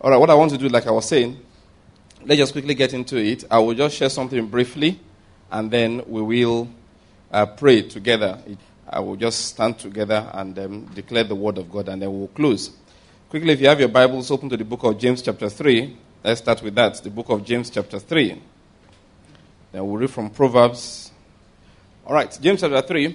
All right, what I want to do, like I was saying, let's just quickly get into it. I will just share something briefly, and then we will pray together. I will just stand together and declare the word of God, and then we'll close. Quickly, if you have your Bibles, open to the book of James chapter 3. Let's start with that, the book of James chapter 3. Then we'll read from Proverbs. All right, James chapter 3.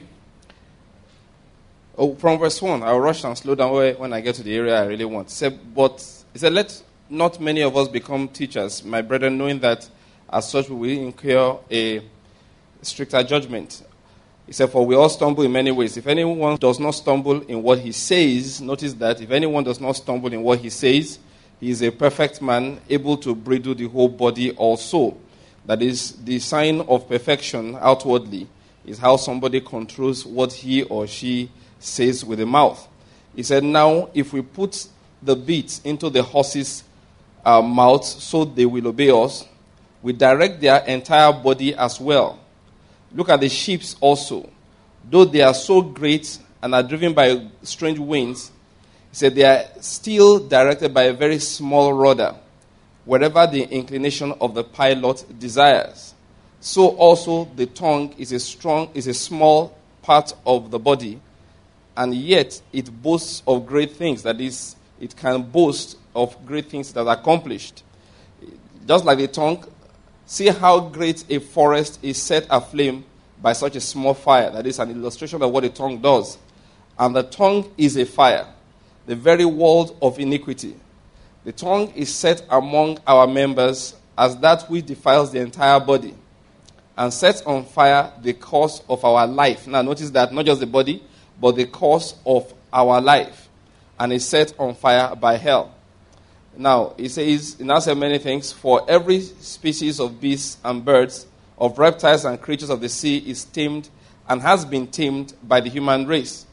From verse 1, I'll rush and slow down when I get to the area I really want. He said, let not many of us become teachers, my brethren, knowing that as such we will incur a stricter judgment. He said, for we all stumble in many ways. If anyone does not stumble in what he says, notice that if anyone does not stumble in what he says, he is a perfect man, able to bridle the whole body also. That is, the sign of perfection outwardly is how somebody controls what he or she says with the mouth. He said, now, if we put the bit into the horses' mouths so they will obey us, we direct their entire body as well. Look at the sheep also. Though they are so great and are driven by strange winds, he said they are still directed by a very small rudder, wherever the inclination of the pilot desires. So also the tongue is a small part of the body, and yet it boasts of great things. That is, it can boast of great things that are accomplished. Just like the tongue, see how great a forest is set aflame by such a small fire. That is an illustration of what the tongue does. And the tongue is a fire, the very world of iniquity. The tongue is set among our members as that which defiles the entire body and sets on fire the course of our life. Now notice that not just the body, but the course of our life, and is set on fire by hell. Now, he now said many things. For every species of beasts and birds, of reptiles and creatures of the sea is tamed and has been tamed by the human race.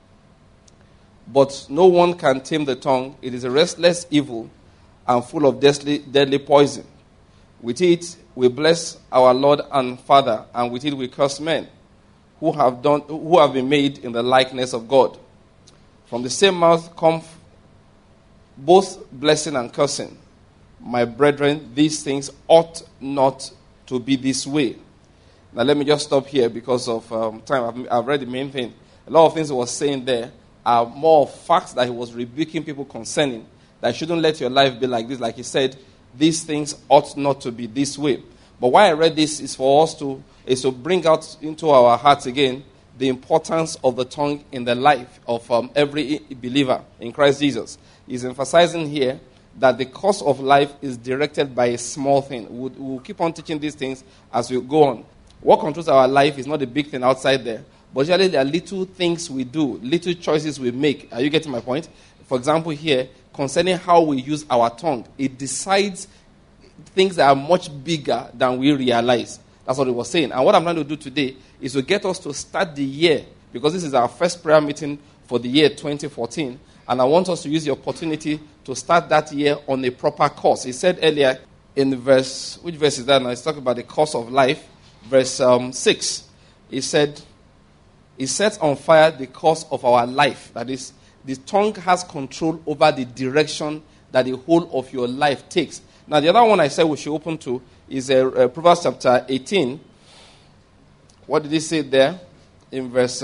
But no one can tame the tongue. It is a restless evil and full of deadly poison. With it we bless our Lord and Father, and with it we curse men who have been made in the likeness of God. From the same mouth come both blessing and cursing. My brethren, these things ought not to be this way. Now let me just stop here because of time. I've read the main thing. A lot of things he was saying there are more facts that he was rebuking people concerning. That you shouldn't let your life be like this. Like he said, these things ought not to be this way. But why I read this is for us to bring out into our hearts again the importance of the tongue in the life of every believer in Christ Jesus. He's emphasizing here that the course of life is directed by a small thing. We'll keep on teaching these things as we go on. What controls our life is not a big thing outside there, but usually there are little things we do, little choices we make. Are you getting my point? For example here, concerning how we use our tongue, it decides things that are much bigger than we realize. That's what he was saying. And what I'm trying to do today is to get us to start the year, because this is our first prayer meeting for the year 2014. And I want us to use the opportunity to start that year on a proper course. He said earlier in which verse is that now? He's talking about the course of life. Verse 6. He said, he sets on fire the course of our life. That is, the tongue has control over the direction that the whole of your life takes. Now, the other one I said we should open to is Proverbs chapter 18. What did he say there? In verse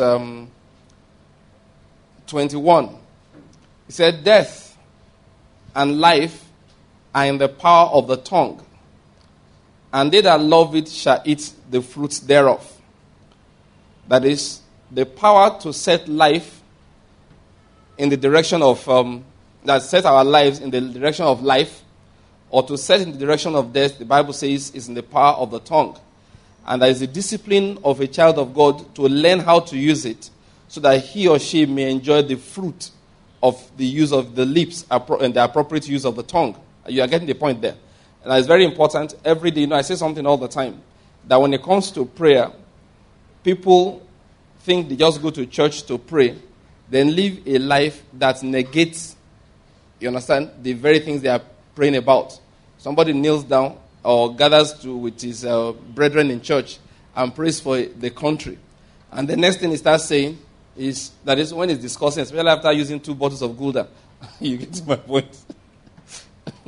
21. He said, death and life are in the power of the tongue, and they that love it shall eat the fruits thereof. That is, the power to set life in the direction of, that set our lives in the direction of life, or to set in the direction of death, the Bible says, is in the power of the tongue. And there is a discipline of a child of God to learn how to use it so that he or she may enjoy the fruit of the use of the lips and the appropriate use of the tongue. You are getting the point there. And it's very important every day. I say something all the time, that when it comes to prayer, people think they just go to church to pray, then live a life that negates, you understand, the very things they are praying about. Somebody kneels down or gathers with his brethren in church and prays for the country. And the next thing he starts saying is, that is when he's discussing, especially after using 2 bottles of Gulda. You get my point.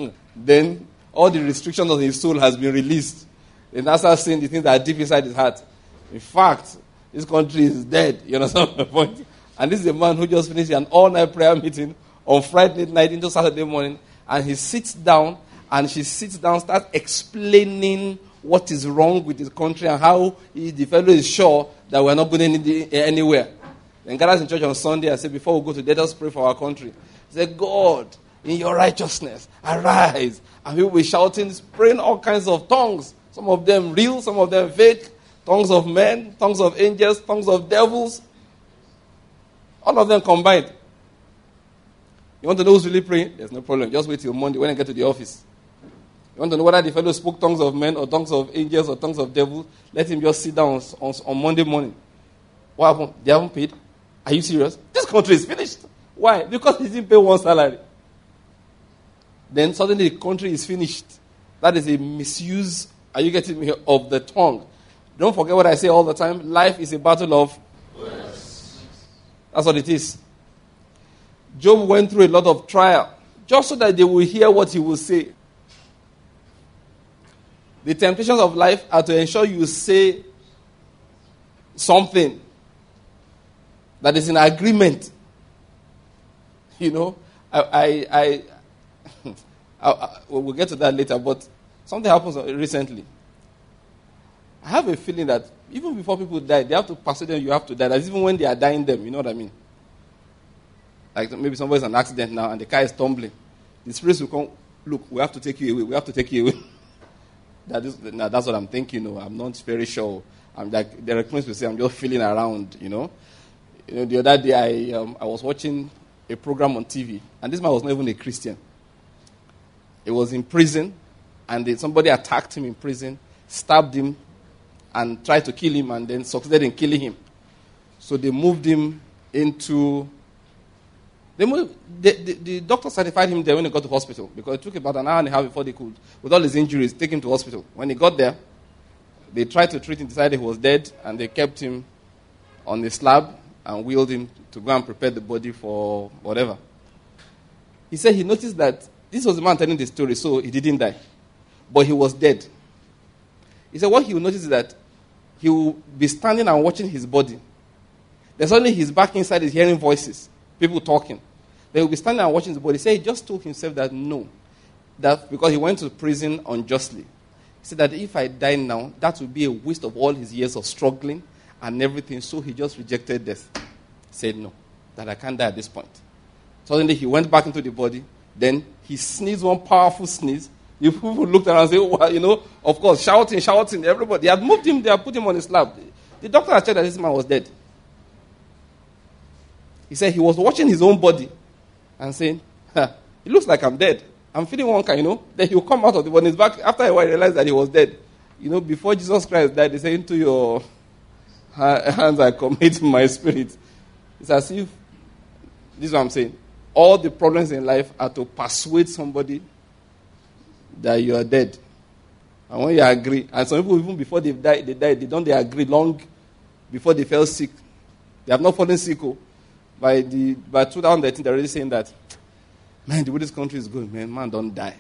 then all the restrictions of his soul has been released. Then that's how saying the things that are deep inside his heart. In fact, this country is dead. You understand my point? And this is a man who just finished an all-night prayer meeting on Friday night into Saturday morning. And he sits down, and she sits down, starts explaining what is wrong with his country and how the fellow is sure that we're not going anywhere. Then gathers in church on Sunday and said, before we go to let us pray for our country. He said, God, in your righteousness, arise. And people were shouting, praying all kinds of tongues. Some of them real, some of them fake. Tongues of men, tongues of angels, tongues of devils. All of them combined. You want to know who's really praying? There's no problem. Just wait till Monday when I get to the office. You want to know whether the fellow spoke tongues of men or tongues of angels or tongues of devils? Let him just sit down on Monday morning. What happened? They haven't paid? Are you serious? This country is finished. Why? Because he didn't pay one salary. Then suddenly the country is finished. That is a misuse, are you getting me, of the tongue. Don't forget what I say all the time. Life is a battle of words. That's what it is. Job went through a lot of trial just so that they will hear what he will say. The temptations of life are to ensure you say something that is in agreement. You know, we'll get to that later, but something happens recently. I have a feeling that even before people die, they have to persuade them you have to die. That's even when they are dying them, you know what I mean? Like maybe somebody's in an accident now and the car is tumbling. The spirits will come, look, we have to take you away. We have to take you away. That's what I'm thinking. I'm not very sure. I'm like, the recruits will say, I'm just feeling around, the other day I was watching a program on TV, and this man was not even a Christian. He was in prison, and somebody attacked him in prison, stabbed him, and tried to kill him, and then succeeded in killing him. So they moved him into... The doctor certified him there when he got to hospital, because it took about an hour and a half before they could, with all his injuries, take him to hospital. When he got there, they tried to treat him, decided he was dead, and they kept him on the slab and wheeled him to go and prepare the body for whatever. He said he noticed that this was the man telling the story, so he didn't die. But he was dead. He said what he will notice is that he will be standing and watching his body. Then suddenly his back inside is hearing voices, people talking. Then he will be standing and watching his body. He said he just told himself that no, that because he went to prison unjustly. He said that if I die now, that would be a waste of all his years of struggling and everything. So he just rejected death. He said no, that I can't die at this point. Suddenly he went back into the body. Then he sneezed one powerful sneeze. The people looked around and said, well, of course, shouting, everybody. They had moved him, they had put him on his slab. The doctor had checked that this man was dead. He said he was watching his own body and saying, it looks like I'm dead. I'm feeling one kind, Then he will come out of the body. His back, after a while, he realized that he was dead. Before Jesus Christ died, they said, into your hands I commit my spirit. It's as if, this is what I'm saying, all the problems in life are to persuade somebody that you are dead. And when you agree, and some people even before they die, they agree long before they fell sick. They have not fallen sick. By 2013, they're already saying that, man, the way this country is going, man don't die.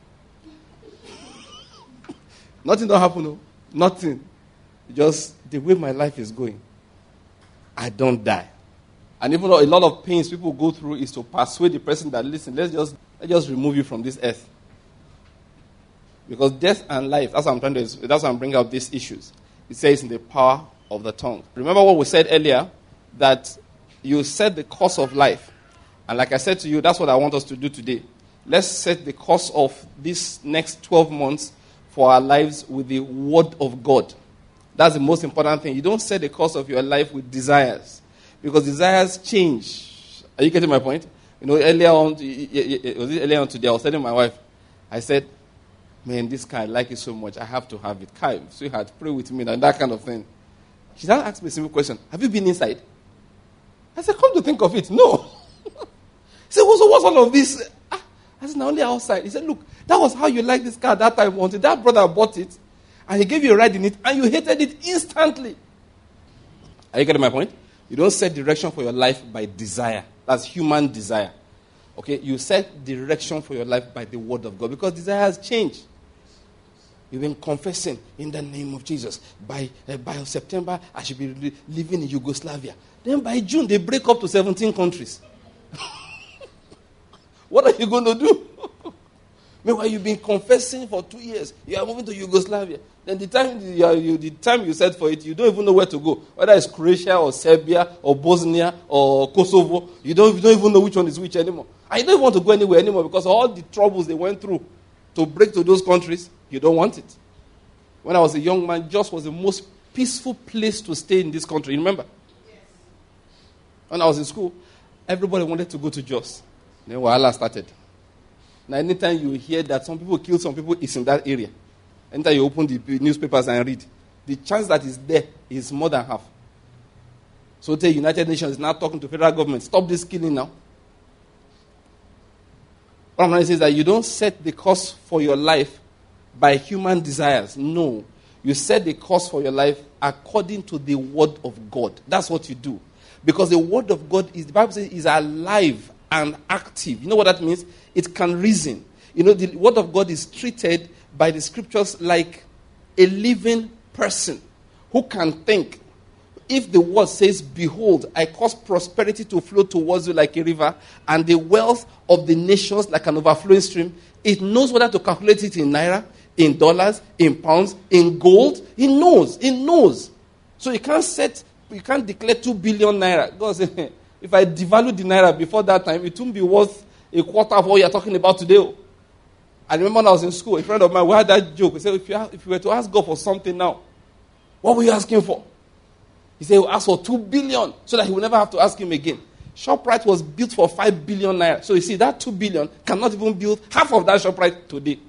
Nothing don't happen, Nothing. Just the way my life is going, I don't die. And even though a lot of pains people go through is to persuade the person that, listen, let's just remove you from this earth. Because death and life, that's what I'm bringing up these issues. It says in the power of the tongue. Remember what we said earlier, that you set the course of life. And like I said to you, that's what I want us to do today. Let's set the course of this next 12 months for our lives with the Word of God. That's the most important thing. You don't set the course of your life with desires. Because desires change. Are you getting my point? Earlier on today, I was telling my wife, I said, man, this car, I like it so much. I have to have it. Kai, sweetheart, pray with me, and that kind of thing. She then asked me a simple question. Have you been inside? I said, come to think of it, no. He said, so what's all of this? I said, no, only outside. He said, look, that was how you liked this car that time until that brother bought it, and he gave you a ride in it, and you hated it instantly. Are you getting my point? You don't set direction for your life by desire. That's human desire. Okay, you set direction for your life by the word of God because desires change. You've been confessing in the name of Jesus. By September, I should be living in Yugoslavia. Then by June, they break up to 17 countries. What are you going to do? Meanwhile, you've been confessing for 2 years. You are moving to Yugoslavia. Then the time you set for it, you don't even know where to go. Whether it's Croatia or Serbia or Bosnia or Kosovo. You don't even know which one is which anymore. And you don't want to go anywhere anymore because all the troubles they went through to break to those countries, you don't want it. When I was a young man, Jos was the most peaceful place to stay in this country. You remember? Yes. When I was in school, everybody wanted to go to Jos. Then Wahala started. Now, anytime you hear that some people kill some people, it's in that area. Anytime you open the newspapers and read, the chance that is there is more than half. So the United Nations is now talking to federal government, stop this killing now. What I'm trying to say is that you don't set the course for your life by human desires. No. You set the course for your life according to the word of God. That's what you do. Because the word of God the Bible says, is alive and active. You know what that means? It can reason. You know, the word of God is treated by the scriptures like a living person who can think. If the word says, behold, I cause prosperity to flow towards you like a river, and the wealth of the nations like an overflowing stream, it knows whether to calculate it in naira, in dollars, in pounds, in gold. It knows. It knows. So you can't declare 2 billion naira. God said, if I devalue the naira before that time, it won't be worth a quarter of what you're talking about today. I remember when I was in school, a friend of mine, we had that joke. He said, if you were to ask God for something now, what were you asking for? He said, he'll ask for 2 billion so that he will never have to ask him again. ShopRite was built for 5 billion naira. So you see, that 2 billion cannot even build half of that ShopRite today.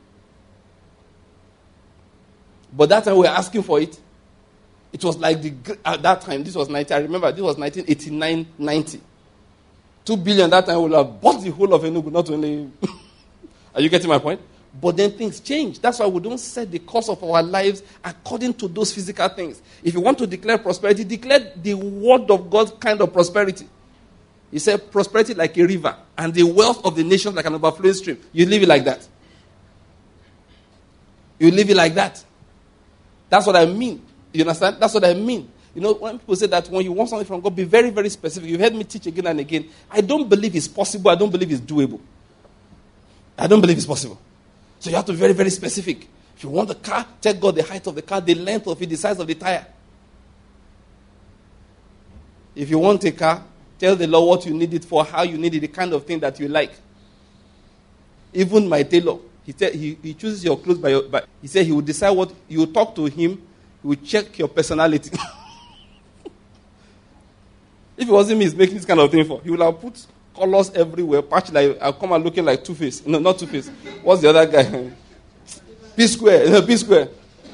But that time we were asking for it. It was like at that time, this was 90. I remember this was 1989-90. 2 billion that time would have bought the whole of Enugu, not only. Are you getting my point? But then things change. That's why we don't set the course of our lives according to those physical things. If you want to declare prosperity, declare the word of God kind of prosperity. He said prosperity like a river and the wealth of the nations like an overflowing stream. You live it like that. You live it like that. That's what I mean. You understand? That's what I mean. You know, when people say that when you want something from God, be very, very specific. You've heard me teach again and again. I don't believe it's possible. I don't believe it's doable. I don't believe it's possible. So you have to be very, very specific. If you want the car, tell God the height of the car, the length of it, the size of the tire. If you want a car, tell the Lord what you need it for, how you need it, the kind of thing that you like. Even my tailor, he chooses your clothes by he said he will decide what, you will talk to him, he will check your personality. If it wasn't me, he's making this kind of thing for, he will have put colors everywhere, patch like, I'll come out looking like Two-Face. No, not Two-Face. What's the other guy? P-Square. No, P-Square.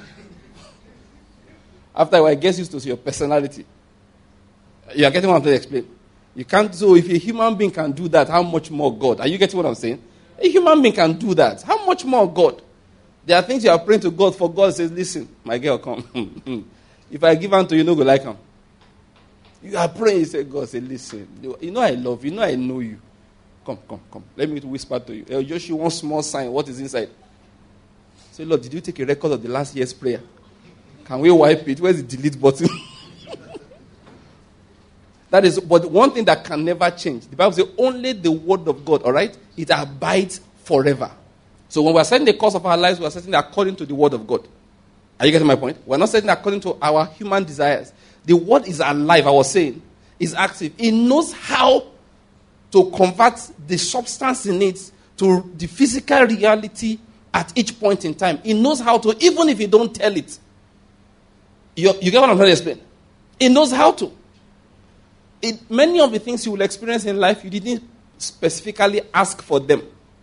After I get used to your personality. You are getting what I'm trying to explain? You can't, so if a human being can do that, how much more God? Are you getting what I'm saying? A human being can do that. How much more God? There are things you are praying to God for. God says, listen, my girl, come. If I give unto you, no go like him. You are praying, you say, God say, listen, you know I love you, you know I know you. Come. Let me whisper to you. Just you one small sign, what is inside? Say, Lord, did you take a record of the last year's prayer? Can we wipe it? Where's the delete button? That is, but one thing that can never change. The Bible says only the word of God, all right? It abides forever. So when we're setting the course of our lives, we're setting it according to the word of God. Are you getting my point? We're not setting it according to our human desires. The word is alive, I was saying. Is active. It knows how to convert the substance in it to the physical reality at each point in time. It knows how to, even if you don't tell it. You get what I'm trying to explain? It knows how to. Many of the things you will experience in life, you didn't specifically ask for them.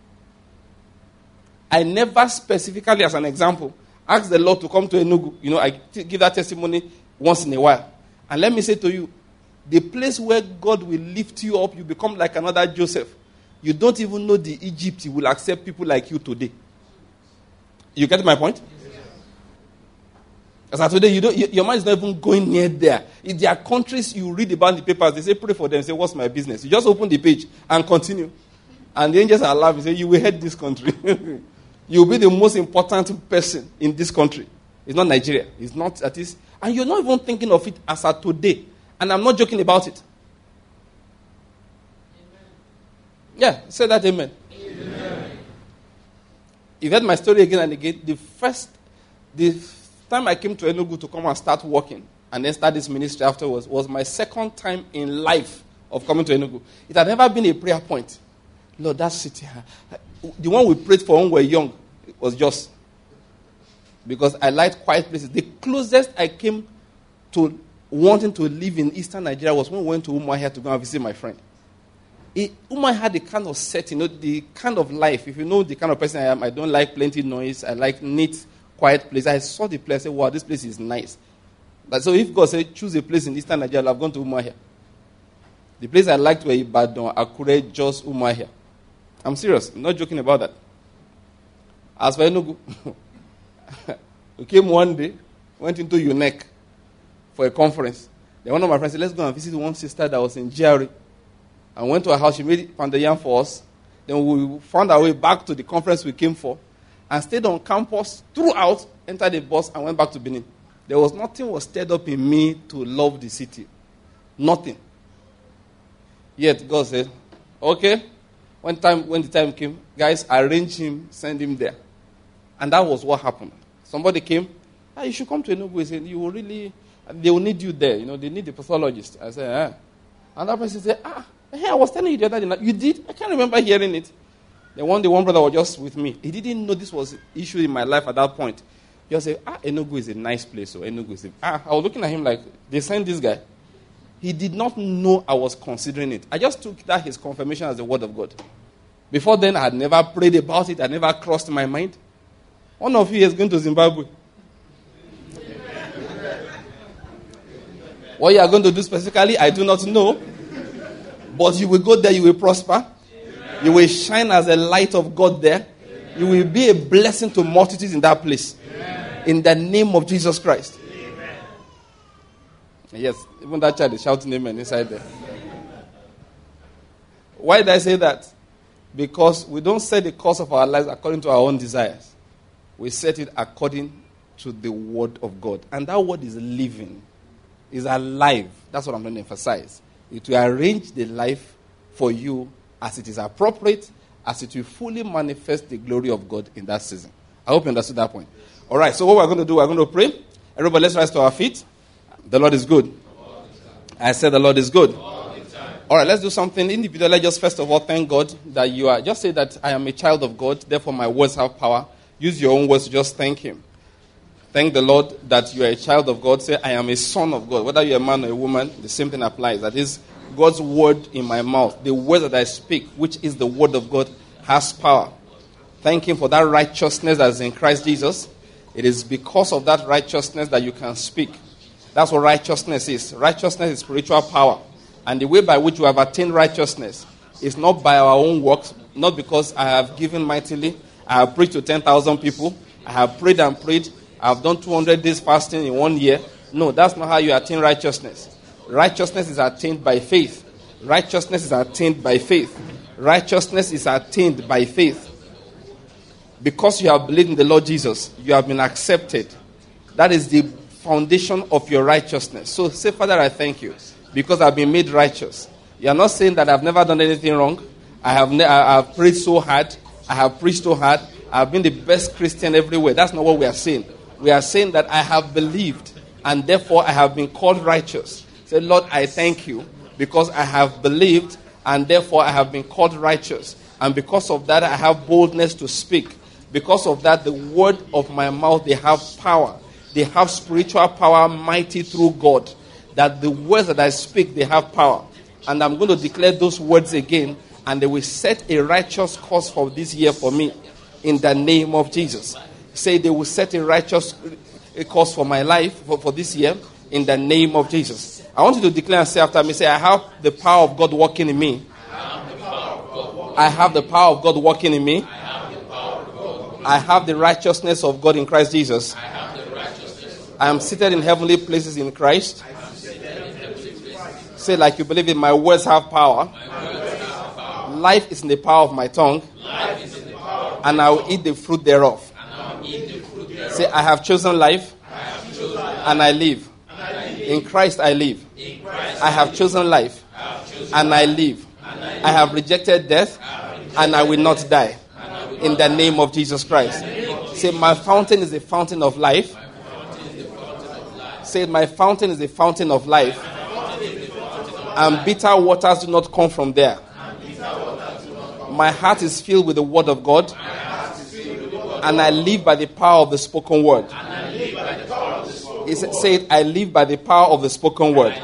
I never specifically, as an example, asked the Lord to come to Enugu. You know, I give that testimony once in a while. And let me say to you, the place where God will lift you up, you become like another Joseph. You don't even know the Egypt will accept people like you today. You get my point? As of today, your mind is not even going near there. If there are countries you read about in the papers, they say, pray for them. Say, what's my business? You just open the page and continue. And the angels are laughing. Say, you will head this country. You will be the most important person in this country. It's not Nigeria. It's not at least. And you're not even thinking of it as at today. And I'm not joking about it. Amen. Yeah, say that amen. Amen. You've heard my story again and again. The time I came to Enugu to come and start working and then start this ministry afterwards was my second time in life of coming to Enugu. It had never been a prayer point. Lord, that city, the one we prayed for when we were young, was just because I liked quiet places. The closest I came to wanting to live in eastern Nigeria was when we went to Umuahia to go and visit my friend. Umuahia had the kind of setting, the kind of life. If you know the kind of person I am, I don't like plenty noise. I like neat, quiet place. I saw the place. I said, wow, this place is nice. So if God said, choose a place in eastern Nigeria, I've gone to Umuahia. The place I liked were Ibadan, Akure, Jos, Umuahia. I'm serious. I'm not joking about that. As for Enugu, we came one day, went into UNEC for a conference. Then one of my friends said, let's go and visit one sister that was in GRA. And went to her house. She made pounded yam for us. Then we found our way back to the conference we came for and stayed on campus throughout, entered the bus, and went back to Benin. There was nothing was stirred up in me to love the city. Nothing. Yet God said, okay. When the time came, guys, arrange him, send him there. And that was what happened. Somebody came, you should come to Enugu. He said, they will need you there. They need a pathologist. I said, And that person said, hey, I was telling you the other day. You did? I can't remember hearing it. Then one day, one brother was just with me. He didn't know this was an issue in my life at that point. He just said, Enugu is a nice place. So Enugu is I was looking at him like, they sent this guy. He did not know I was considering it. I just took that his confirmation as the word of God. Before then, I had never prayed about it. I never crossed my mind. One of you is going to Zimbabwe. What you are going to do specifically, I do not know. But you will go there, you will prosper. You will shine as a light of God there. You will be a blessing to multitudes in that place. In the name of Jesus Christ. Yes, even that child is shouting amen inside there. Why did I say that? Because we don't set the course of our lives according to our own desires. We set it according to the word of God. And that word is living, is alive. That's what I'm going to emphasize. It will arrange the life for you as it is appropriate, as it will fully manifest the glory of God in that season. I hope you understood that point. All right, so what we're going to do, we're going to pray. Everybody, let's rise to our feet. The Lord is good. I said the Lord is good. All right, let's do something individually. Just first of all, thank God that you are. Just say that I am a child of God, therefore my words have power. Use your own words to just thank Him. Thank the Lord that you are a child of God. Say, I am a son of God. Whether you're a man or a woman, the same thing applies. That is God's word in my mouth. The word that I speak, which is the word of God, has power. Thank Him for that righteousness that is in Christ Jesus. It is because of that righteousness that you can speak. That's what righteousness is. Righteousness is spiritual power. And the way by which we have attained righteousness is not by our own works, not because I have given mightily. I have preached to 10,000 people. I have prayed and prayed. I have done 200 days fasting in 1 year. No, that's not how you attain righteousness. Righteousness is attained by faith. Righteousness is attained by faith. Righteousness is attained by faith. Because you have believed in the Lord Jesus, you have been accepted. That is the foundation of your righteousness. So say, Father, I thank you because I've been made righteous. You are not saying that I've never done anything wrong. I have prayed so hard. I have preached so hard. I have been the best Christian everywhere. That's not what we are saying. We are saying that I have believed and therefore I have been called righteous. Say, Lord, I thank you because I have believed and therefore I have been called righteous. And because of that, I have boldness to speak. Because of that, the word of my mouth, they have power. They have spiritual power mighty through God. That the words that I speak, they have power. And I'm going to declare those words again. And they will set a righteous course for this year for me. In the name of Jesus. Say they will set a righteous course for my life for this year. In the name of Jesus. I want you to declare and say after me. Say, I have the power of God working in me. I have the power of God working in me. I have the righteousness of God in Christ Jesus. I am seated in heavenly places in Christ. Say like you believe it, my words have power. Life is in the power of my tongue. And I will eat the fruit thereof. Say, I have chosen life. And I live. In Christ I live. I have chosen life. And I live. I have rejected death. And I will not die. In the name of Jesus Christ. Say, my fountain is a fountain of life. Say, my fountain is a fountain of life. And bitter waters do not come from there. My heart is filled with the word of God. And I live by the power of the spoken word. Say it, I live by the power of the spoken word.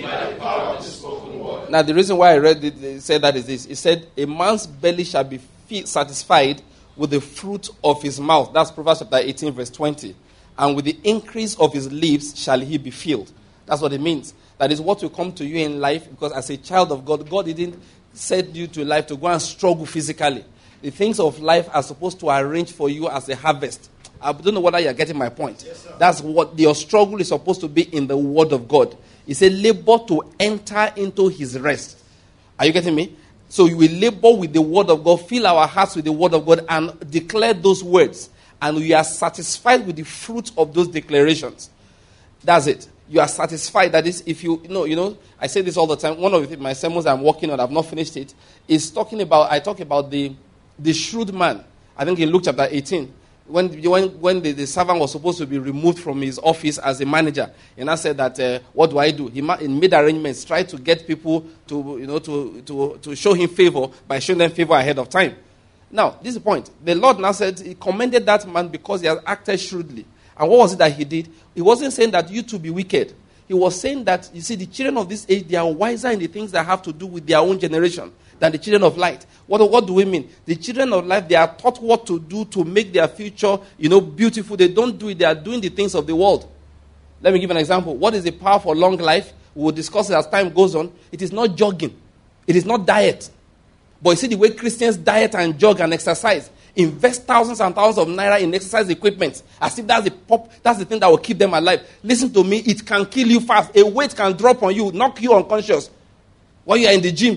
Now, the reason why I read it, said that is this. It said, a man's belly shall be satisfied with the fruit of his mouth. That's Proverbs chapter 18, verse 20. And with the increase of his lips shall he be filled. That's what it means. That is what will come to you in life, because as a child of God, God didn't set you to life to go and struggle physically. The things of life are supposed to arrange for you as a harvest. I don't know whether you're getting my point. Yes, that's what your struggle is supposed to be in the word of God. He said, labor to enter into his rest. Are you getting me? So you will labor with the word of God, fill our hearts with the word of God, and declare those words. And we are satisfied with the fruit of those declarations. That's it. You are satisfied. That is, if you know, I say this all the time. One of my sermons I'm working on, I've not finished it, is I talk about the shrewd man. I think in Luke chapter 18. When the servant was supposed to be removed from his office as a manager, and I said that, what do I do? He made arrangements, tried to get people to show him favor by showing them favor ahead of time. Now, this is the point. The Lord now said he commended that man because he had acted shrewdly. And what was it that he did? He wasn't saying that you to be wicked. He was saying that, you see, the children of this age, they are wiser in the things that have to do with their own generation than the children of light. What do we mean? The children of light, they are taught what to do to make their future, beautiful. They don't do it. They are doing the things of the world. Let me give an example. What is the power for long life? We will discuss it as time goes on. It is not jogging. It is not diet. But you see the way Christians diet and jog and exercise. Invest thousands and thousands of naira in exercise equipment. As if that's the thing that will keep them alive. Listen to me. It can kill you fast. A weight can drop on you, knock you unconscious while you are in the gym.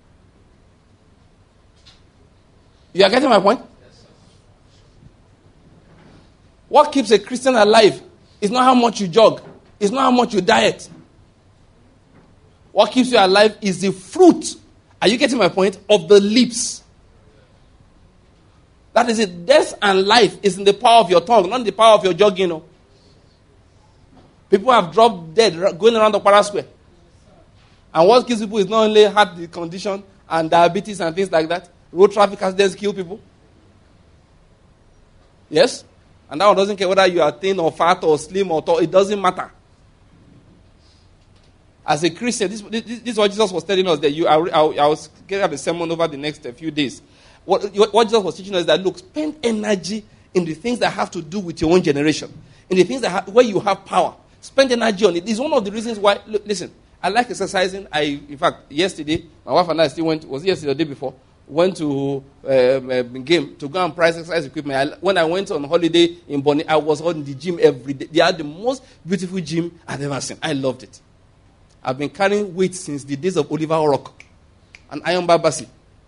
You are getting my point? Yes, what keeps a Christian alive is not how much you jog. It's not how much you diet. What keeps you alive is the fruit. Are you getting my point? Of the lips. That is it. Death and life is in the power of your tongue, not in the power of your jogging. People have dropped dead going around the Okpara Square. And what kills people is not only heart condition and diabetes and things like that. Road traffic accidents kill people. Yes? And that one doesn't care whether you are thin or fat or slim or tall. It doesn't matter. As a Christian, this is what Jesus was telling us. That I was getting the sermon over the next few days. What Jesus was teaching us is that, look, spend energy in the things that have to do with your own generation. In the things where you have power. Spend energy on it. It's one of the reasons why, look, listen, I like exercising. In fact, yesterday, my wife and I still went, was it yesterday or the day before? Went to game to go and price exercise equipment. When I went on holiday in Bonny, I was on the gym every day. They had the most beautiful gym I've ever seen. I loved it. I've been carrying weight since the days of Oliver Rock and Iron Babasi.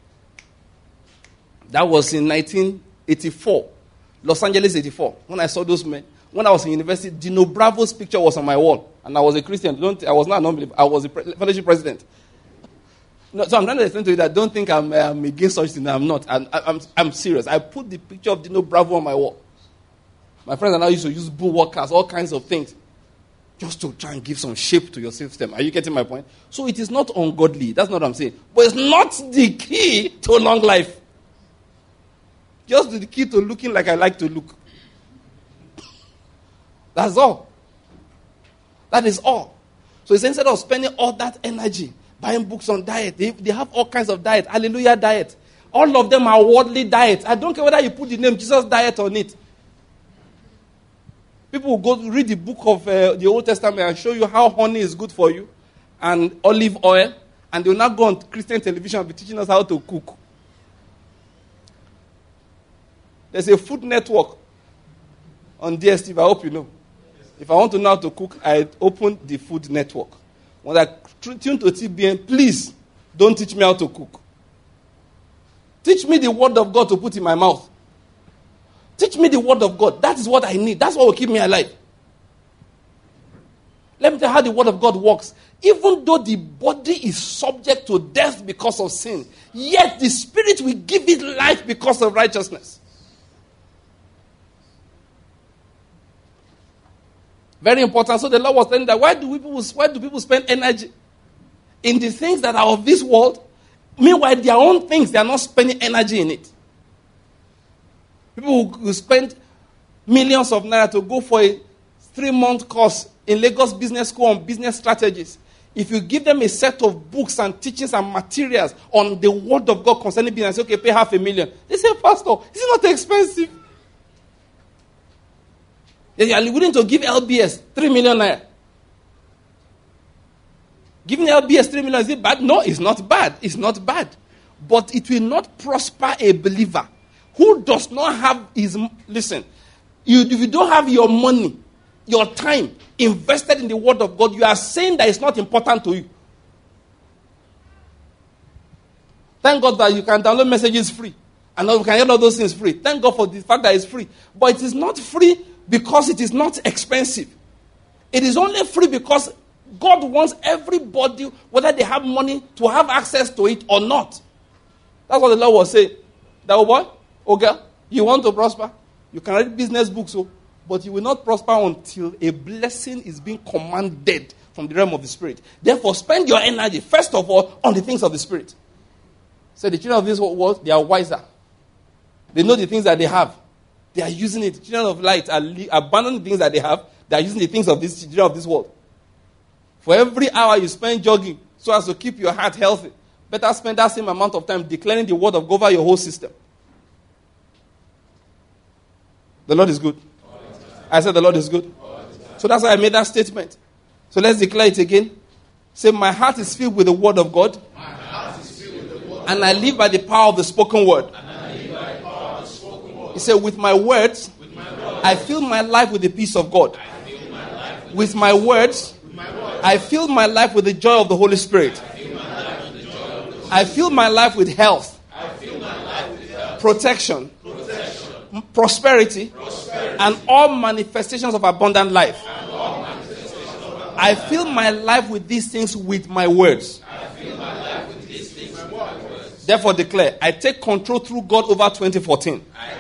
That was in 1984, Los Angeles 84. When I saw those men, when I was in university, Dino Bravo's picture was on my wall, and I was a Christian. I was not a non-believer. I was a fellowship president. No, so I'm trying to explain to you that don't think I'm against such things. I'm not. I'm serious. I put the picture of Dino Bravo on my wall. My friends and I used to use bull walkers, all kinds of things, just to try and give some shape to your system. Are you getting my point? So it is not ungodly. That's not what I'm saying. But it's not the key to long life. Just the key to looking like I like to look. That's all. That is all. So it's instead of spending all that energy buying books on diet, they have all kinds of diet. Hallelujah diet. All of them are worldly diets. I don't care whether you put the name Jesus diet on it. People will go read the book of the Old Testament and show you how honey is good for you and olive oil, and they will not go on Christian television and be teaching us how to cook. There's a food network on DSTV. I hope you know. If I want to know how to cook, I open the food network. When I tune to TBN, please don't teach me how to cook. Teach me the word of God to put in my mouth. Teach me the word of God. That is what I need. That's what will keep me alive. Let me tell you how the word of God works. Even though the body is subject to death because of sin, yet the spirit will give it life because of righteousness. Very important. So the Lord was telling that why do people spend energy in the things that are of this world? Meanwhile, their own things, they are not spending energy in it. People who spend millions of naira to go for a 3-month course in Lagos Business School on business strategies. If you give them a set of books and teachings and materials on the word of God concerning business, okay, pay $500,000. They say, Pastor, is it not expensive? They are willing to give LBS 3 million naira. Giving LBS 3 million, is it bad? No, it's not bad. It's not bad. But it will not prosper a believer who does not have his... Listen, if you don't have your money, your time invested in the word of God, you are saying that it's not important to you. Thank God that you can download messages free. And you can get all those things free. Thank God for the fact that it's free. But it is not free because it is not expensive. It is only free because God wants everybody, whether they have money, to have access to it or not. That's what the Lord was saying. That, oh boy, oh girl, you want to prosper? You can read business books, but you will not prosper until a blessing is being commanded from the realm of the Spirit. Therefore, spend your energy, first of all, on the things of the Spirit. So the children of this world, they are wiser. They know the things that they have. They are using it. Children of light are abandoning the things that they have. They are using the things of this children of this world. For every hour you spend jogging so as to keep your heart healthy, better spend that same amount of time declaring the word of God over your whole system. The Lord is good. I said the Lord is good. So that's why I made that statement. So let's declare it again. Say, my heart is filled with the word of God. And I live by the power of the spoken word. He said, with my words, I fill my life with the peace of God. With my words, I fill my life with the joy of the Holy Spirit. I fill my life with health, protection, prosperity, and all manifestations of abundant life. I fill my life with these things with my words. Therefore declare, I take control through God over 2014.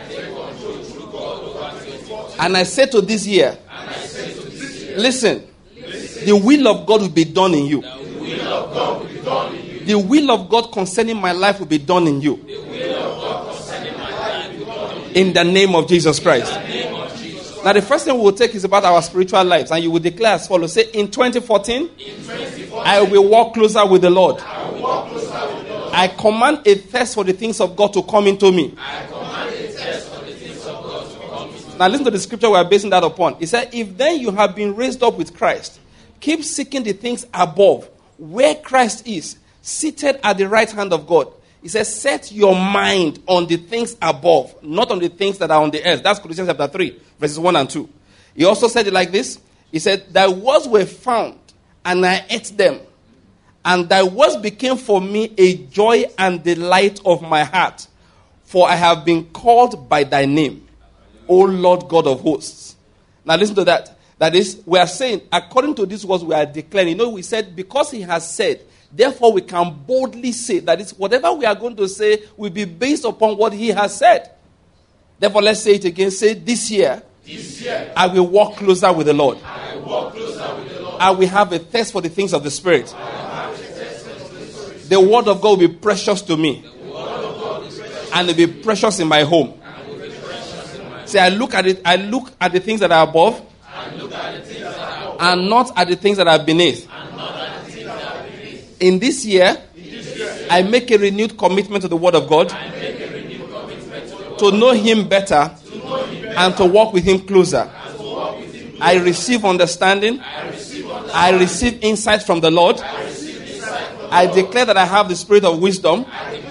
And I say to this year, listen, the will of God will be done in you. The will of God concerning my life will be done in you. In the name of Jesus Christ. Now the first thing we will take is about our spiritual lives. And you will declare as follows. Say, in 2014, I will walk closer with the Lord. I command a thirst for the things of God to come into me. Now listen to the scripture we are basing that upon. It said, if then you have been raised up with Christ, keep seeking the things above, where Christ is, seated at the right hand of God. He says, set your mind on the things above, not on the things that are on the earth. That's Colossians chapter 3, verses 1 and 2. He also said it like this. He said, thy words were found, and I ate them. And thy words became for me a joy and delight of my heart. For I have been called by thy name, O Lord God of hosts. Now listen to that. That is, we are saying, according to these words we are declaring. You know, we said, because he has said, therefore we can boldly say, that is, whatever we are going to say will be based upon what he has said. Therefore, let's say it again. Say, this year, I will walk closer with the Lord. I will have a thirst for the things of the Spirit. The word of God will be precious to me. And it will be precious in my home. Say, I look at it. I look at the things that are above, and not at the things that are beneath. In this year, I make a renewed commitment to the word of God, to know him better, and to walk with him closer. I receive understanding. I receive insight from the Lord. I declare that I have the spirit of wisdom.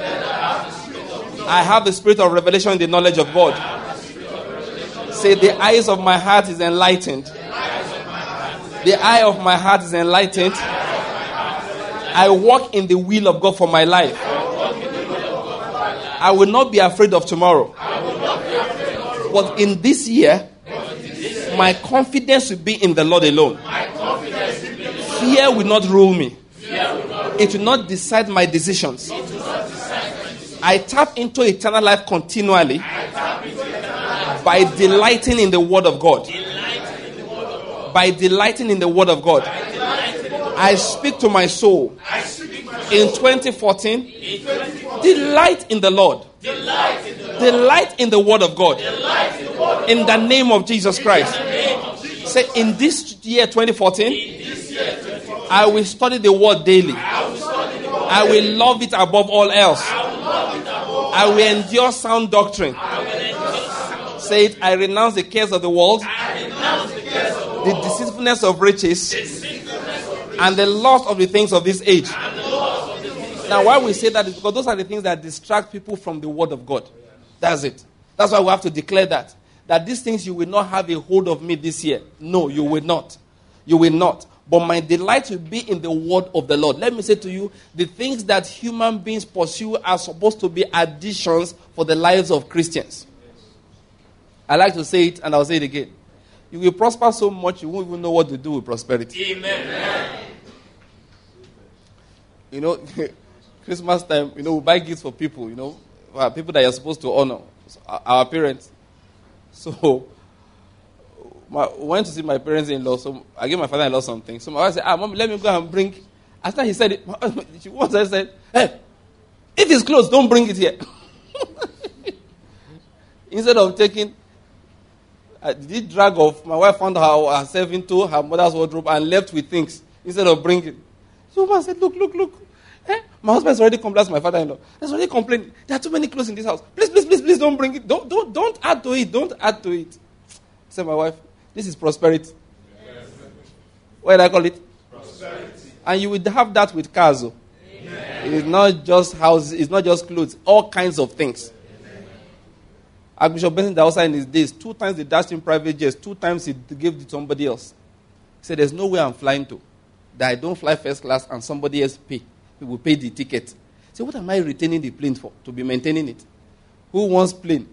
I have the spirit of revelation in the knowledge of God. Say, the eyes of my heart is enlightened. The eye of my heart is enlightened. I walk in the will of God for my life. I will not be afraid of tomorrow. But in this year, my confidence will be in the Lord alone. Fear will not rule me. It will not decide my decisions. I tap into eternal life continually by delighting in the Word of God. By delighting in the Word of God. I speak to my soul. In 2014, delight in the Lord. Delight in the Word of God. In the name of Jesus Christ. Say, in this year 2014, I will study the Word daily. I will love it above all else. I will endure sound doctrine. Say it, I renounce the cares of the world, the deceitfulness of riches, and the lust of the things of this age. Now, why we say that is because those are the things that distract people from the Word of God. That's it. That's why we have to declare that. That these things you will not have a hold of me this year. No, you will not. You will not. But my delight will be in the Word of the Lord. Let me say to you, the things that human beings pursue are supposed to be additions for the lives of Christians. I like to say it, and I'll say it again. You will prosper so much, you won't even know what to do with prosperity. Amen. You know, Christmas time, we buy gifts for people, people that you're supposed to honor, our parents. So, I went to see my parents-in-law, so I gave my father-in-law something. So my wife said, Mom, let me go and bring. After he said it, I said, hey, if it's closed, don't bring it here. Instead of taking, the drag of, my wife found herself into her mother's wardrobe and left with things, instead of bringing. So I said, look. My husband's already complained to my father-in-law. He's already complaining. There are too many clothes in this house. Please, don't bring it. Don't add to it. Don't add to it. Said my wife, this is prosperity. Yes. What did I call it? Prosperity. And you would have that with cars. It's not just houses. It's not just clothes. All kinds of things. Archbishop Benson Daosa in his days, 2 times he dashed in private jets, 2 times he gave it to somebody else. He said, there's no way I'm flying to. That I don't fly first class and somebody else pay. He will pay the ticket. So what am I retaining the plane for? To be maintaining it. Who wants plane?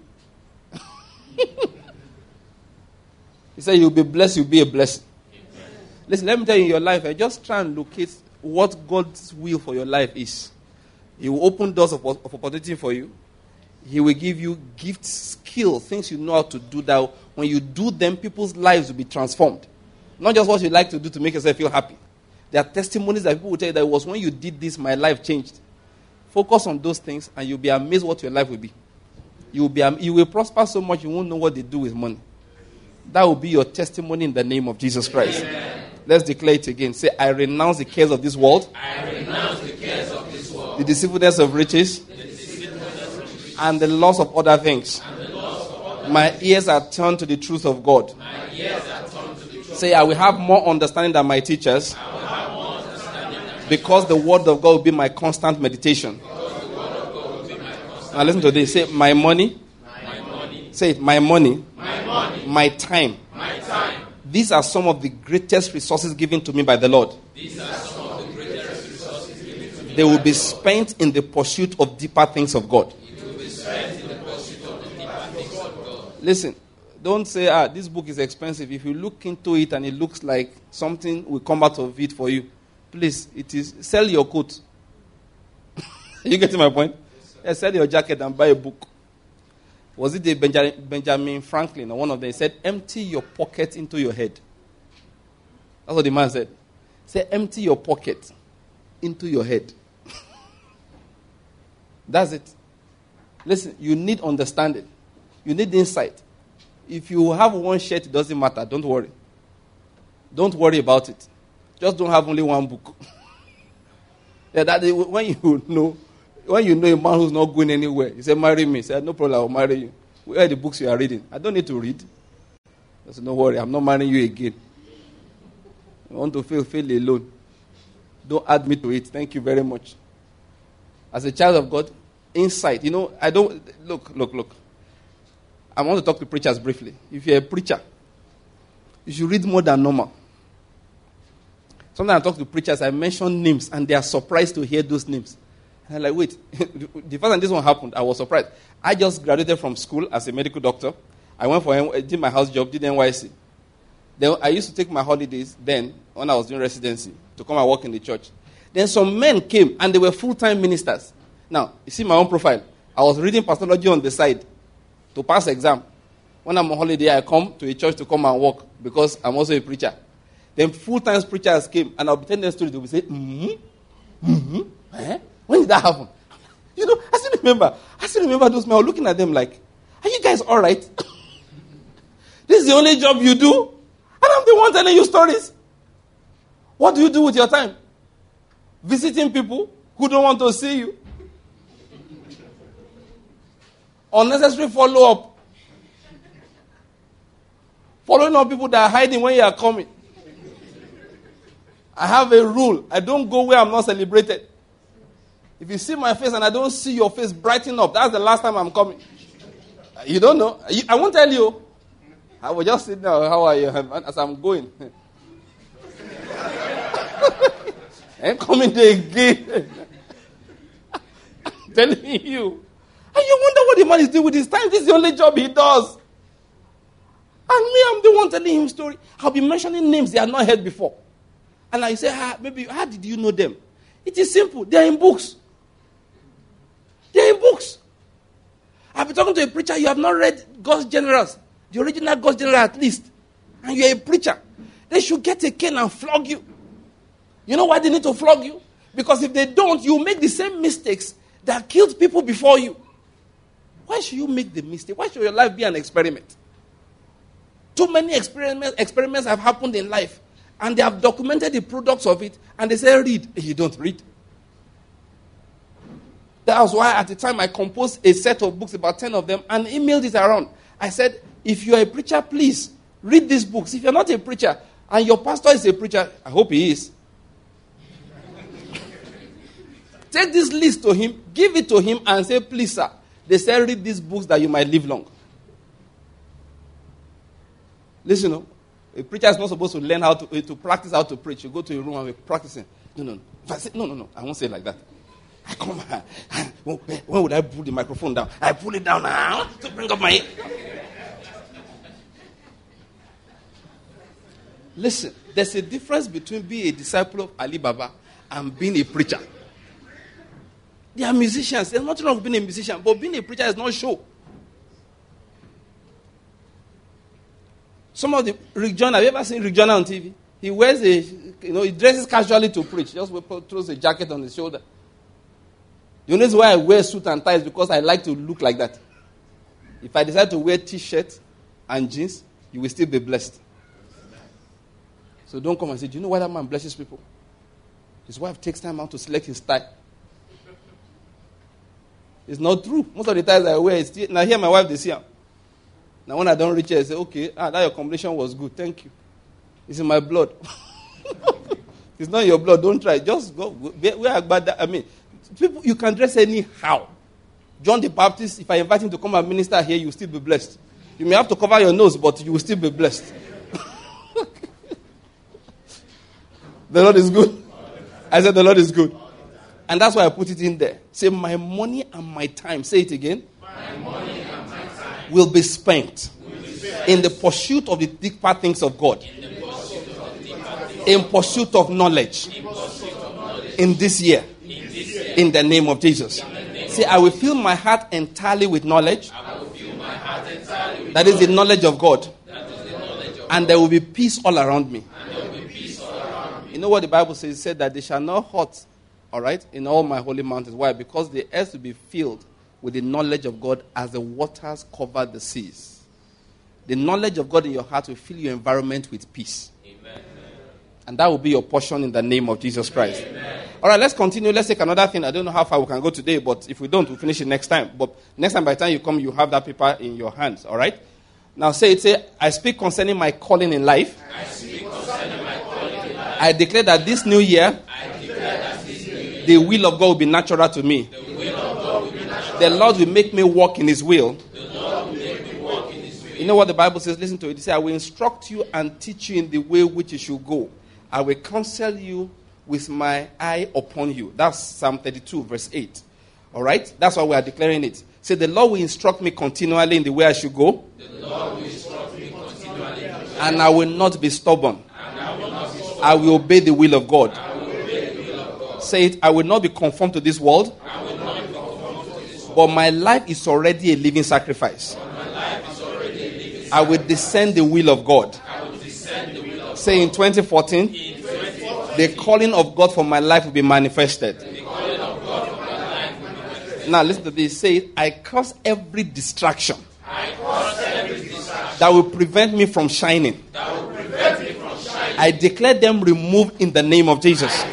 He said, you'll be blessed, you'll be a blessing. Listen, let me tell you, in your life, just try and locate what God's will for your life is. He will open doors of opportunity for you. He will give you gifts, skills, things you know how to do that when you do them, people's lives will be transformed. Not just what you like to do to make yourself feel happy. There are testimonies that people will tell you that it was when you did this, my life changed. Focus on those things and you'll be amazed what your life will be. You will prosper so much you won't know what they do with money. That will be your testimony in the name of Jesus Christ. Amen. Let's declare it again. Say, I renounce the cares of this world. I renounce the cares of this world. The deceitfulness of riches. And the loss of other things. My ears are turned to the truth of God. Say, I will have more understanding than my teachers. Because the word of God will be my constant meditation. Now listen to this. Say, my money. Say it, my money. My time. These are some of the greatest resources given to me by the Lord. They will be spent in the pursuit of deeper things of God. Listen, don't say, this book is expensive. If you look into it and it looks like something will come out of it for you, please, sell your coat. You getting my point? Yeah, sell your jacket and buy a book. Was it the Benjamin Franklin or one of them? He said, empty your pocket into your head. That's what the man said. Say, empty your pocket into your head. That's it. Listen, you need understanding. You need insight. If you have one shirt, it doesn't matter. Don't worry. Don't worry about it. Just don't have only one book. When you know a man who's not going anywhere, he said, marry me. He said, no problem, I'll marry you. Where are the books you are reading? I don't need to read. I said, no worry, I'm not marrying you again. I want to fail alone. Don't add me to it. Thank you very much. As a child of God, insight. Look. I want to talk to preachers briefly. If you're a preacher, you should read more than normal. Sometimes I talk to preachers, I mention names, and they are surprised to hear those names. I'm like, wait. The first time this one happened, I was surprised. I just graduated from school as a medical doctor. I went did my house job, did NYC. Then I used to take my holidays then, when I was doing residency, to come and work in the church. Then some men came, and they were full-time ministers. Now, you see my own profile. I was reading pathology on the side to pass exam. When I'm on holiday, I come to a church to come and work because I'm also a preacher. Then full-time preachers came, and I'll be telling them stories. They will say, Eh? When did that happen? You know, I still remember those men. I was looking at them like, are you guys all right? This is the only job you do? And I'm the one telling you stories. What do you do with your time? Visiting people who don't want to see you. Unnecessary follow-up. Following up people that are hiding when you are coming. I have a rule. I don't go where I'm not celebrated. If you see my face and I don't see your face brighten up, that's the last time I'm coming. You don't know. I won't tell you. I will just sit there. How are you? As I'm going. I'm coming there again. I'm telling you. And you wonder what the man is doing with his time. This is the only job he does. And me, I'm the one telling him story. I'll be mentioning names they have not heard before. And I say, maybe, how did you know them? It is simple. They are in books. They are in books. I've been talking to a preacher. You have not read God's Generals. The original God's General at least. And you're a preacher. They should get a cane and flog you. You know why they need to flog you? Because if they don't, you make the same mistakes that killed people before you. Why should you make the mistake? Why should your life be an experiment? Too many experiments have happened in life. And they have documented the products of it. And they say, read. You don't read. That was why at the time I composed a set of books, about 10 of them, and emailed it around. I said, if you're a preacher, please read these books. If you're not a preacher, and your pastor is a preacher, I hope he is. Take this list to him, give it to him, and say, please, sir, they say read these books that you might live long. Listen, a preacher is not supposed to learn how to practice how to preach. You go to a room and we're practicing. No. If I say, no, I won't say it like that. I come, when would I pull the microphone down? I pull it down now to bring up my head. Listen, there's a difference between being a disciple of Ali Baba and being a preacher. They are musicians. There's nothing wrong with being a musician, but being a preacher is not show. Some of the Rick Joyner, have you ever seen Rick Joyner on TV? He wears he dresses casually to preach. Just throws a jacket on his shoulder. The only reason why I wear suit and tie is because I like to look like that. If I decide to wear t-shirt and jeans, you will still be blessed. So don't come and say, do you know why that man blesses people? His wife takes time out to select his tie. It's not true. Most of the ties I wear, now here my wife, they see her. Now when I don't reach her, I say, okay, that your combination was good, thank you. It's in my blood. It's not your blood, don't try. Just go. Where I mean, people, you can dress anyhow. John the Baptist, if I invite him to come and minister here, you will still be blessed. You may have to cover your nose, but you will still be blessed. The Lord is good. I said the Lord is good. And that's why I put it in there. Say, my money and my time. Say it again. My money and my time will be spent in the pursuit of the deeper things of God. In pursuit of knowledge. In this year. In the name of Jesus. Say, I will fill my heart entirely with knowledge. That is the knowledge of God. And there will be peace all around me. You know what the Bible says? It said that they shall not hurt, all right, in all my holy mountains. Why? Because the earth will be filled with the knowledge of God as the waters cover the seas. The knowledge of God in your heart will fill your environment with peace. Amen. And that will be your portion in the name of Jesus Christ. Amen. All right, let's continue. Let's take another thing. I don't know how far we can go today, but if we don't, we'll finish it next time. But next time, by the time you come, you have that paper in your hands, all right? Now say, I speak concerning my calling in life. I speak concerning my calling in life. I declare that this new year, the will of God will be natural to me. The Lord will make me walk in His will. You know what the Bible says? Listen to it. It says, I will instruct you and teach you in the way which you should go. I will counsel you with my eye upon you. That's Psalm 32, verse 8. All right? That's why we are declaring it. Say, the Lord will instruct me continually in the way I should go. The Lord will instruct me continually. And I will not be stubborn. I will obey the will of God. Say it, I will not be conformed to this world. But my life is already a living sacrifice. I will discern the will of God. Say in 2014, the calling of God for my life will be manifested. Now listen to this. Say, I curse every distraction that will prevent me from shining. I declare them removed in the name of Jesus.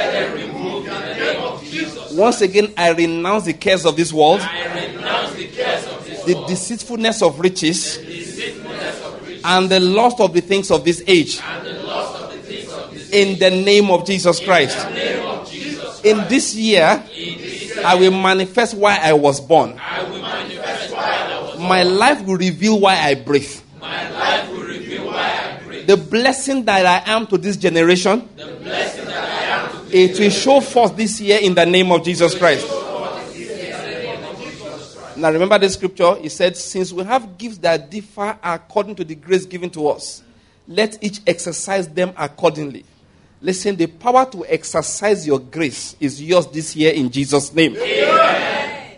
Once again, I renounce the cares of this world, the deceitfulness of riches, and the lust of the things of this age. In the name of Jesus Christ. In this year, I will manifest why I was born. My life will reveal why I breathe. The blessing that I am to this generation, it will show forth this year in the name of Jesus Christ. Now remember the scripture. It said, since we have gifts that differ according to the grace given to us, let each exercise them accordingly. Listen, the power to exercise your grace is yours this year in Jesus' name. Amen.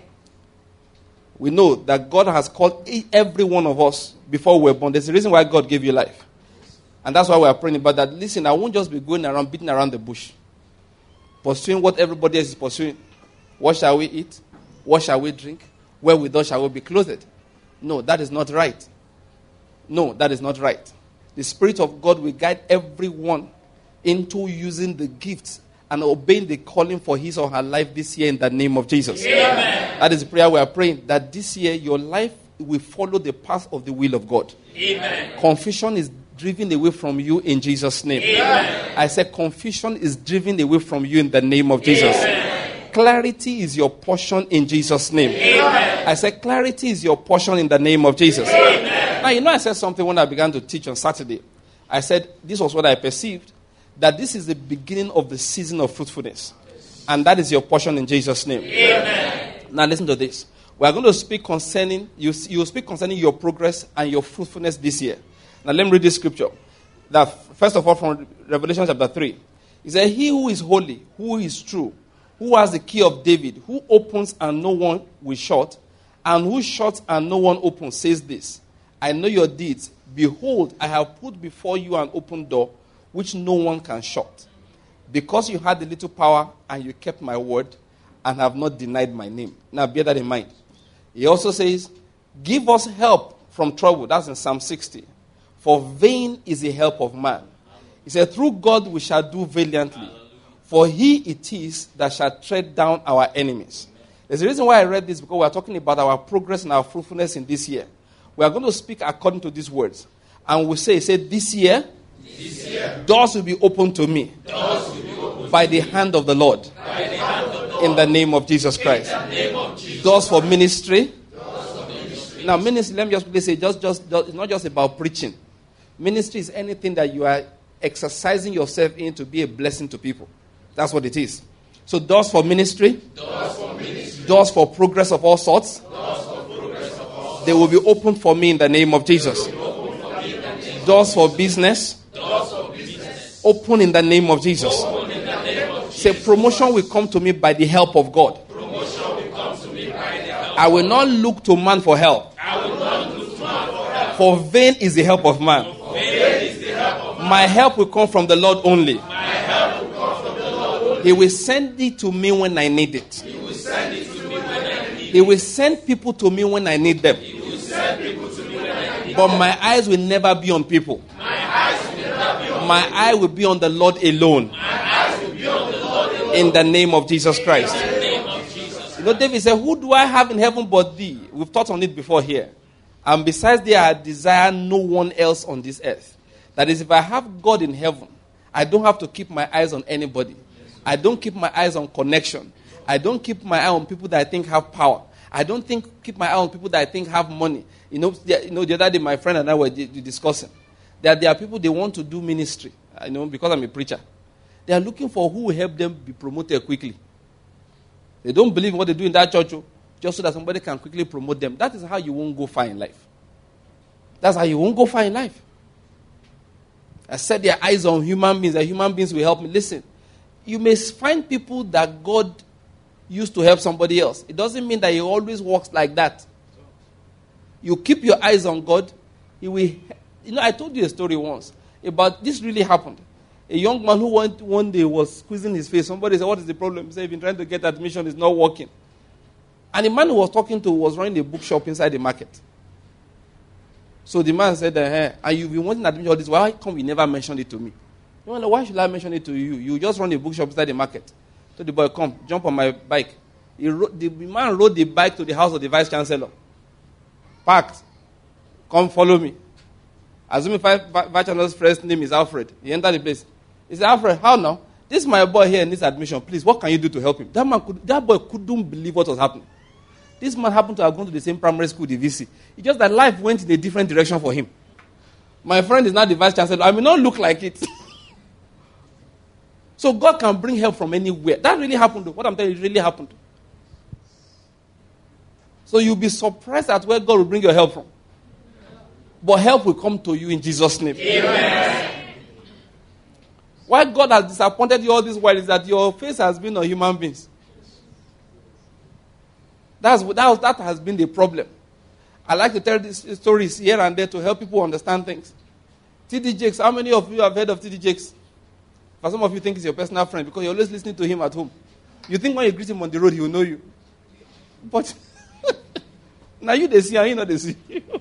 We know that God has called every one of us before we were born. There's a reason why God gave you life. And that's why we are praying about that. Listen, I won't just be going around, beating around the bush, pursuing what everybody else is pursuing. What shall we eat? What shall we drink? Wherewithal shall we be clothed? No, that is not right. No, that is not right. The Spirit of God will guide everyone into using the gifts and obeying the calling for his or her life this year in the name of Jesus. Amen. That is the prayer we are praying, that this year your life will follow the path of the will of God. Amen. Confusion is driven away from you in Jesus' name. Amen. I said confusion is driven away from you in the name of Jesus. Amen. Clarity is your portion in Jesus' name. Amen. I said clarity is your portion in the name of Jesus. Amen. Now, I said something when I began to teach on Saturday. I said this was what I perceived, that this is the beginning of the season of fruitfulness. And that is your portion in Jesus' name. Amen. Now listen to this. We are going to speak concerning, you speak concerning your progress and your fruitfulness this year. Now let me read this scripture. That first of all from Revelation chapter 3. It says, he who is holy, who is true, who has the key of David, who opens and no one will shut, and who shuts and no one opens, says this, I know your deeds. Behold, I have put before you an open door, which no one can shut. Because you had a little power and you kept my word and have not denied my name. Now bear that in mind. He also says, give us help from trouble. That's in Psalm 60. For vain is the help of man. He said, through God we shall do valiantly. For he it is that shall tread down our enemies. There's a reason why I read this, because we are talking about our progress and our fruitfulness in this year. We are going to speak according to these words. And we say, this year, doors will be opened to me by the hand of the Lord. In the name of Jesus Christ. Doors for ministry. Now, ministry, let me just quickly say, it's not just about preaching. Ministry is anything that you are exercising yourself in to be a blessing to people. That's what it is. So, doors for ministry. Doors for progress of all sorts. They will be opened for me in the name of Jesus. Doors for business. Open in the name of Jesus. Say, promotion will come to me by the help of God. I will not look to man for help. For vain is the help of man. My help will come from the Lord only. He will send it to me when I need it. He will send people to me when I need them. But my eyes will never be on people. My eye will be on the Lord alone. In the name of Jesus Christ. David said, who do I have in heaven but thee? We've taught on it before here. And besides thee, I desire no one else on this earth. That is, if I have God in heaven, I don't have to keep my eyes on anybody. I don't keep my eyes on connection. I don't keep my eye on people that I think have power. I don't keep my eye on people that I think have money. The other day my friend and I were discussing that there are people, they want to do ministry, because I'm a preacher. They are looking for who will help them be promoted quickly. They don't believe in what they do in that church, just so that somebody can quickly promote them. That is how you won't go far in life. That's how you won't go far in life. I set their eyes on human beings, that human beings will help me. Listen, you may find people that God used to help somebody else. It doesn't mean that He always works like that. You keep your eyes on God, He will. I told you a story once about this really happened. A young man who one day was squeezing his face. Somebody said, "What is the problem?" He said, "I've been trying to get admission, it's not working." And the man who was talking to was running a bookshop inside the market. So the man said, and you've been wanting admission all this, why come you never mentioned it to me? Why should I mention it to you? You just run a bookshop inside the market. So the boy, come, jump on my bike. The man rode the bike to the house of the vice chancellor. Parked. Come follow me. Assuming vice chancellor's first name is Alfred. He entered the place. He said, "Alfred, how now? This is my boy here needs admission. Please, what can you do to help him?" That boy couldn't believe what was happening. This man happened to have gone to the same primary school, the VC. It's just that life went in a different direction for him. My friend is now the vice chancellor. I may not look like it. So God can bring help from anywhere. That really happened. What I'm telling you, it really happened. So you'll be surprised at where God will bring your help from. But help will come to you in Jesus' name. Amen. Why God has disappointed you all this while is that your face has been on human beings. That has been the problem. I like to tell these stories here and there to help people understand things. T.D. Jakes, how many of you have heard of T.D. Jakes? For some of you think he's your personal friend because you're always listening to him at home. You think when you greet him on the road, he will know you. But now you they see and he not they see.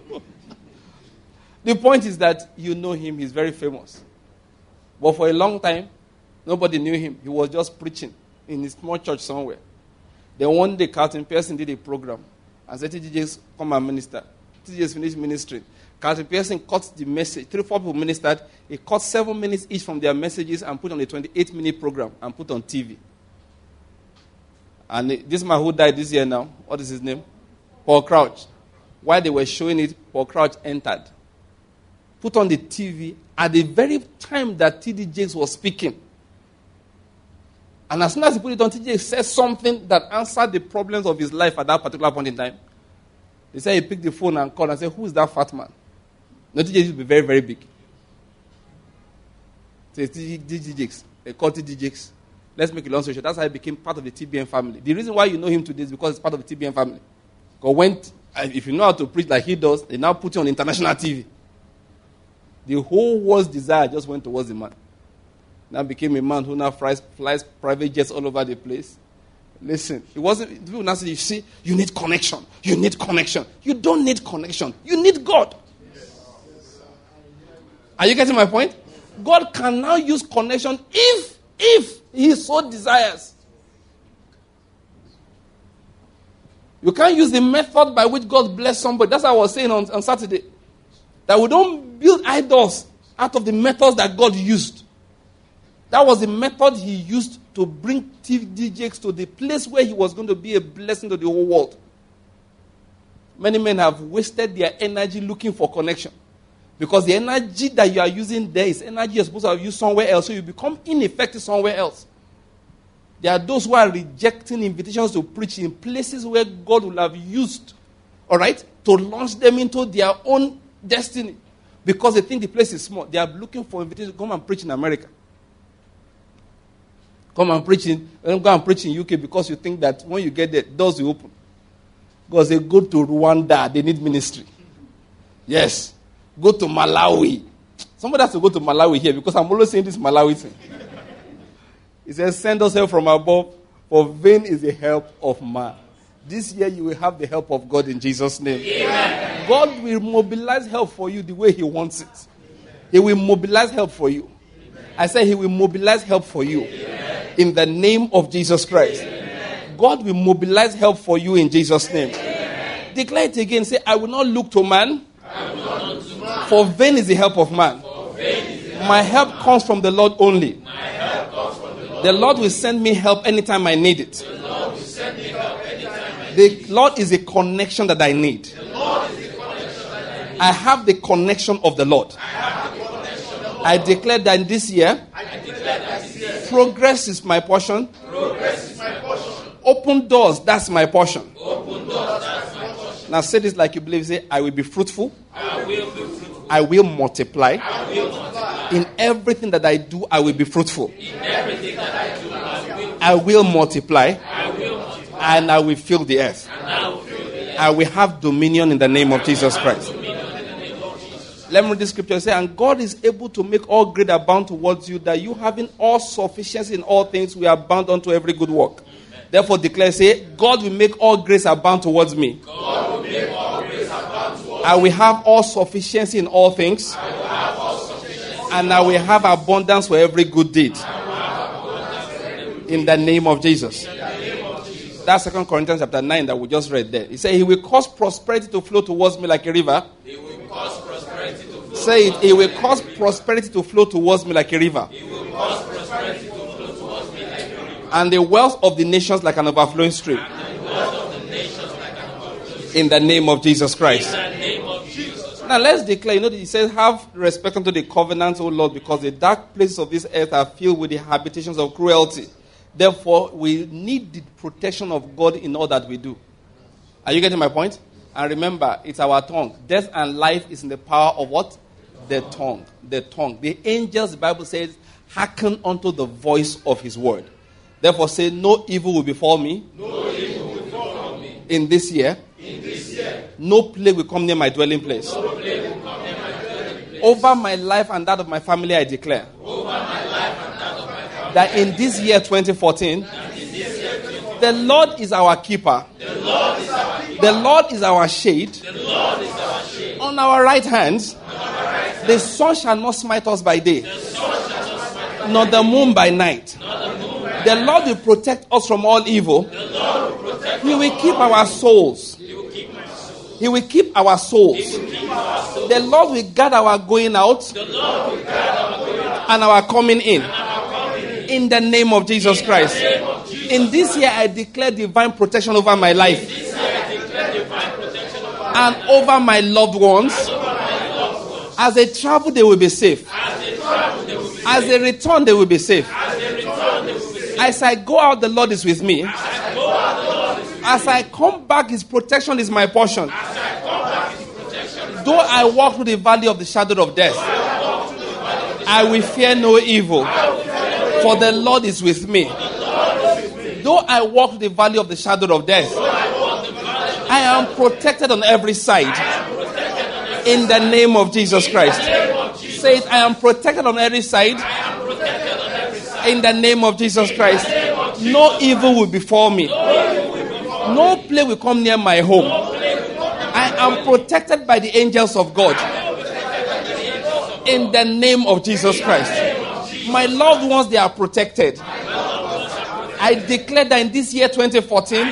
The point is that you know him, he's very famous. But for a long time, nobody knew him. He was just preaching in a small church somewhere. Then one day, Carlton Pearson did a program and said, "T.D. Jakes, come and minister." T.D. Jakes finished ministering. Carlton Pearson cut the message. 3-4 people ministered. He cut 7 minutes each from their messages and put on a 28-minute program and put on TV. And this man who died this year now, what is his name? Paul Crouch. While they were showing it, Paul Crouch entered. Put on the TV at the very time that T.D. Jakes was speaking. And as soon as he put it on, T.D. Jakes said something that answered the problems of his life at that particular point in time. They said he picked the phone and called and said, "Who is that fat man?" No, T.D. Jakes will be very, very big. So T.D. Jakes. They called T.D. Jakes. Let's make a long story short. That's how he became part of the TBN family. The reason why you know him today is because he's part of the TBN family. Because if you know how to preach like he does, they now put you on international TV. The whole world's desire just went towards the man. Now became a man who now flies private jets all over the place. Listen, it wasn't, people now say, you see, you need connection. You need connection. You don't need connection. You need God. Are you getting my point? God can now use connection if He so desires. You can't use the method by which God bless somebody. That's what I was saying on Saturday. That we don't build idols out of the methods that God used. That was the method He used to bring T.D. Jakes to the place where he was going to be a blessing to the whole world. Many men have wasted their energy looking for connection. Because the energy that you are using there is energy you're supposed to have used somewhere else. So you become ineffective somewhere else. There are those who are rejecting invitations to preach in places where God will have used, all right, to launch them into their own destiny. Because they think the place is small. They are looking for invitations to come and preach in America. Go and preach in UK because you think that when you get there, doors will open. Because they go to Rwanda, they need ministry. Yes. Go to Malawi. Somebody has to go to Malawi here because I'm always saying this Malawi thing. He says, "Send us help from above, for vain is the help of man." This year you will have the help of God in Jesus' name. Amen. God will mobilize help for you the way He wants it. Amen. He will mobilize help for you. Amen. I say He will mobilize help for you. Amen. In the name of Jesus Christ. Amen. God will mobilize help for you in Jesus' name. Amen. Declare it again. Say, "I will not look to man, for vain is the help of man. My help comes from the Lord only. The Lord will send me help anytime I need it. The Lord is a connection that I need. I have the connection of the Lord. I declare that this year, Progress is my portion. Open doors, that's my portion. Now say this like you believe. Say, I will be fruitful. I will multiply. In everything that I do, I will be fruitful. I will multiply. And I will fill the earth. I will have dominion in the name of Jesus Christ. Let me read the scripture. Say, and God is able to make all great abound towards you, that you having all sufficiency in all things, we are bound unto every good work. Therefore declare, say, God will make all grace abound towards me. I will have all sufficiency in all things. And I will have abundance for every good deed. In the name of Jesus. That's 2 Corinthians chapter 9 that we just read there. He said, he will cause prosperity to flow towards me like a river. Say it. He will cause prosperity to flow towards me like a river. And the wealth of the nations like an overflowing stream. In the name of Jesus Christ. Now let's declare, he says, have respect unto the covenant, O Lord, because the dark places of this earth are filled with the habitations of cruelty. Therefore, we need the protection of God in all that we do. Are you getting my point? And remember, it's our tongue. Death and life is in the power of what? The tongue. The tongue. The angels, the Bible says, hearken unto the voice of his word. Therefore say, no evil will befall me. No evil will befall me. In this year. No plague will come near my dwelling place. Over my life and that of my family, I declare. That in this year 2014, the Lord is our keeper. The Lord is our shade. On our right hand, the sun shall not smite us by day, nor the moon by night. The Lord will protect us from all evil. He will keep our souls. He will keep our souls. The Lord will guard our going out and our coming in. In the name of Jesus Christ. In this year, I declare divine protection over my life and over my loved ones. As they travel, they will be safe. As they return, they will be safe. As I go out, the Lord is with me. As I come back, his protection is my portion. Though I walk through the valley of the shadow of death, I will fear no evil, for the Lord is with me. Though I walk through the valley of the shadow of death, I am protected on every side. In the name of Jesus Christ. Say it, I am protected on every side. In the name of Jesus Christ. No evil will befall me. No plague will come near my home. I am protected by the angels of God. In the name of Jesus Christ. My loved ones, they are protected. I declare that in this year 2014,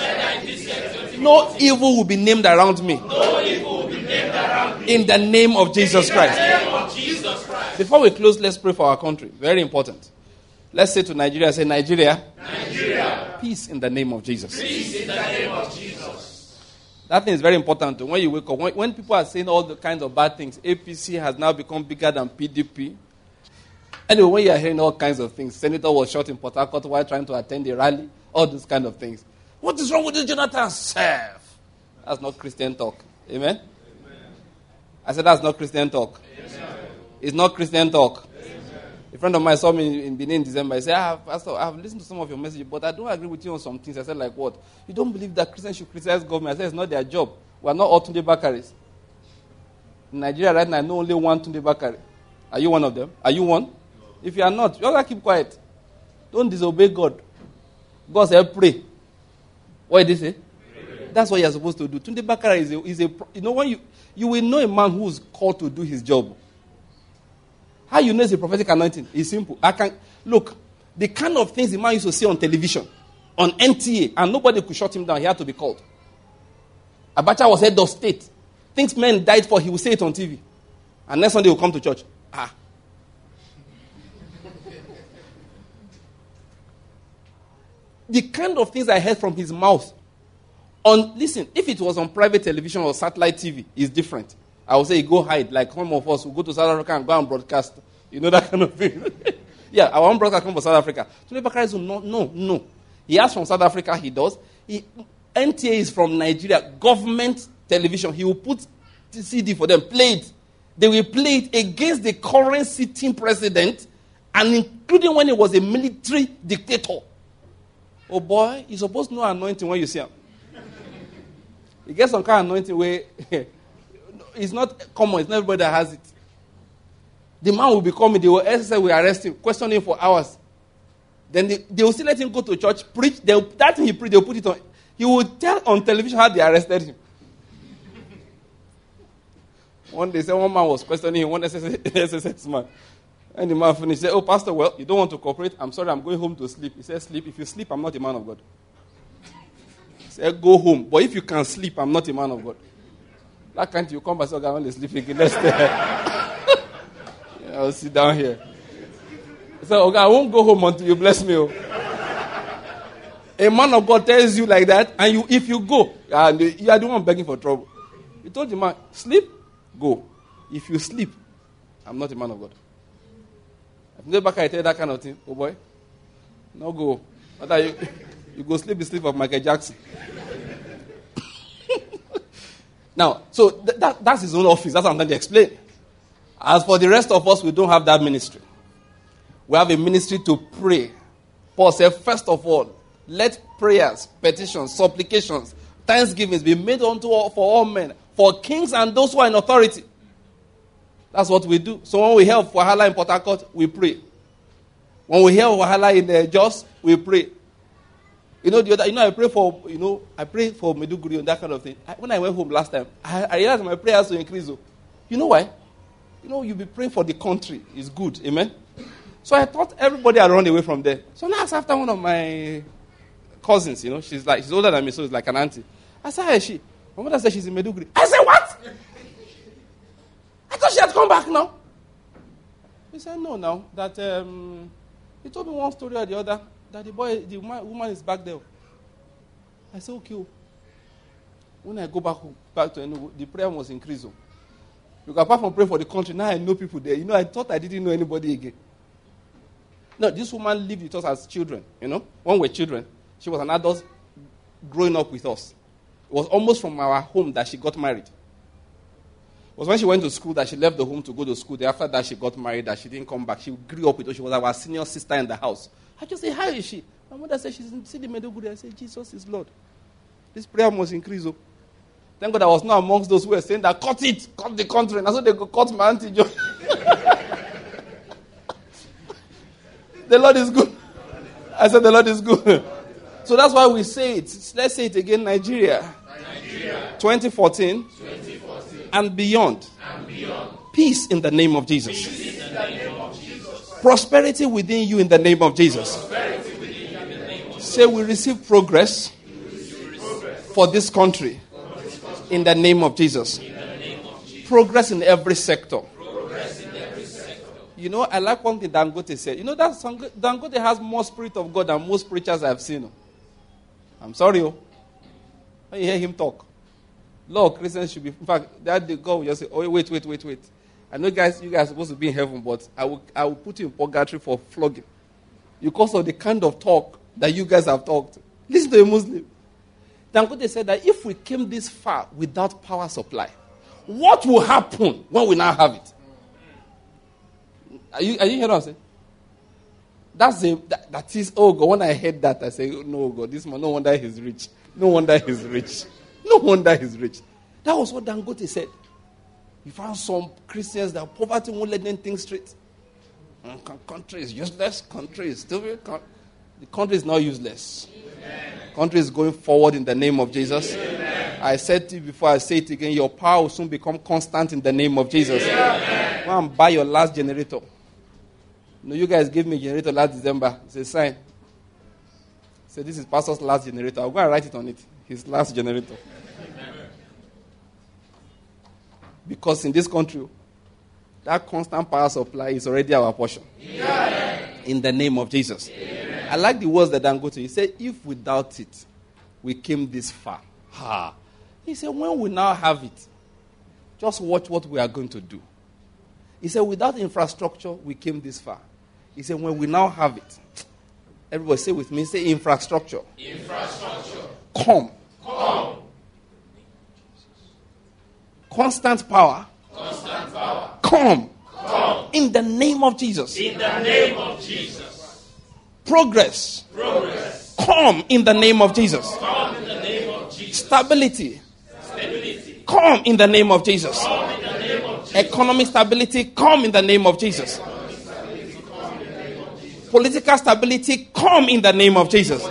no evil will be named around me. In the name of Jesus Christ. Before we close, let's pray for our country. Very important. Let's say to Nigeria, say, Nigeria, peace in the name of Jesus. Peace in the name of Jesus. That thing is very important. When you wake up, when people are saying all the kinds of bad things, APC has now become bigger than PDP. Anyway, when you are hearing all kinds of things, Senator was shot in Port Harcourt while trying to attend a rally, all those kind of things. What is wrong with this Jonathan? Serve. That's not Christian talk. Amen? I said that's not Christian talk. Amen. It's not Christian talk. Amen. A friend of mine saw me in Benin in December. He said, Pastor, I have listened to some of your messages, but I don't agree with you on some things. I said, like what? You don't believe that Christians should criticize government? I said, it's not their job. We are not all Tunde Bakaris. In Nigeria right now, I know only one Tunde Bakari. Are you one of them? Are you one? No. If you are not, you gotta keep quiet. Don't disobey God. God said, pray. What did he say? Pray. That's what you are supposed to do. Tunde Bakari is a when you will know a man who is called to do his job. How you know it's a prophetic anointing? It's simple. Look, the kind of things the man used to see on television, on NTA, and nobody could shut him down. He had to be called. Abacha was head of state. Things men died for, he would say it on TV. And next Sunday he will come to church. The kind of things I heard from his mouth. Listen, if it was on private television or satellite TV, it's different. I would say, go hide. Like some of us will go to South Africa and go and broadcast. You know that kind of thing. Yeah, our own brother come from South Africa. Tunde Bakare is no. He has from South Africa, he does. NTA is from Nigeria, government television. He will put the CD for them, play it. They will play it against the current sitting president, and including when he was a military dictator. Oh boy, you're supposed to know anointing when you see him. You get some kind of anointing where it's not common, it's not everybody that has it. The man will be coming, they will arrest him, question him for hours. Then they will still let him go to church, preach. That thing he preached, they'll put it on. He will tell on television how they arrested him. One day, one man was questioning him, one SSS man. And the man finished, said, "Oh, Pastor, well, you don't want to cooperate? I'm sorry, I'm going home to sleep." He said, "Sleep. If you sleep, I'm not a man of God." He said, "Go home. But if you can sleep, I'm not a man of God." That can't you come back and say, "Okay, I want to sleep again. Let's stay." I'll sit down here. He said, "Okay, I won't go home until you bless me." A man of God tells you like that, and if you go, you are the one begging for trouble. He told the man, "Sleep, go. If you sleep, I'm not a man of God." If you back, I tell you that kind of thing, oh boy, no go. You go sleep the sleep of Michael Jackson. Now, so that's his own office. That's what I'm trying to explain. As for the rest of us, we don't have that ministry. We have a ministry to pray. Paul said, first of all, let prayers, petitions, supplications, thanksgivings be made for all men, for kings and those who are in authority. That's what we do. So when we hear of Wahala in Port Harcourt, we pray. When we hear of Wahala in Jos, we pray. I pray for Meduguri and that kind of thing. When I went home last time, I realized my prayers to increase. You know why? You'll be praying for the country. It's good. Amen? So I thought everybody had run away from there. So now it's after one of my cousins, she's older than me, so it's like an auntie. I said, "How is she?" My mother said she's in Meduguri. I said, "What? I thought she had come back now." He said, "No, now that he told me one story or the other that the woman is back there." I said, "Okay." When I go back to Enugu, the prayer must increase. Because apart from praying for the country, now I know people there. I thought I didn't know anybody again. No, this woman lived with us as children. When we were children, she was an adult growing up with us. It was almost from our home that she got married. It was when she went to school that she left the home to go to school. After that, she got married, that she didn't come back. She grew up with us. She was our senior sister in the house. I just say, "How is she?" My mother said, "She's in City Meduguri." I said, "Jesus is Lord. This prayer must increase." Thank God I was not amongst those who were saying that, cut the country. And so they go cut my auntie Joe. The Lord is good. I said the Lord is good. So that's why we say it. Let's say it again, Nigeria. 2014 and beyond. Peace in the name of Jesus. Prosperity within you in the name of Jesus. Say we receive progress for this country in the name of Jesus. Progress in every sector. I like one thing Dangote said. That Dangote has more spirit of God than most preachers I've seen. I'm sorry. When you hear him talk, Lord, Christians should be. In fact, that the God will just say, "Oh, wait. I know, you guys are supposed to be in heaven, but I will put you in purgatory for flogging because of the kind of talk that you guys have talked." Listen to a Muslim. Dangote said that if we came this far without power supply, what will happen when we now have it? Are you hearing what I'm saying? That is, oh God, when I heard that, I say, no God, this man, no wonder he's rich. No wonder he's rich. That was what Dangote said. You found some Christians that poverty won't let them think straight. Country is useless. Country is stupid. The country is not useless. Amen. Country is going forward in the name of Jesus. Amen. I said to you before, I say it again, your power will soon become constant in the name of Jesus. Amen. Go and buy your last generator. You guys gave me a generator last December. It's a sign. Say, this is Pastor's last generator. I'll go and write it on it. His last generator. Because in this country, that constant power supply is already our portion. Amen. In the name of Jesus. Amen. I like the words that Dangote. He said, if without it, we came this far. He said, when we now have it, just watch what we are going to do. He said, without infrastructure, we came this far. He said, when we now have it, everybody say with me, say infrastructure. Infrastructure. Come. Come. Constant power. Constant power. Come. Come. In the name of Jesus. In the name of Jesus. Progress. Progress. Come in the name of Jesus. Come in the name of Jesus. Stability. Stability. Come in the name of Jesus. Come in the name of Jesus. Economic stability. Come in the name of Jesus. Political stability. Come in the name of Jesus.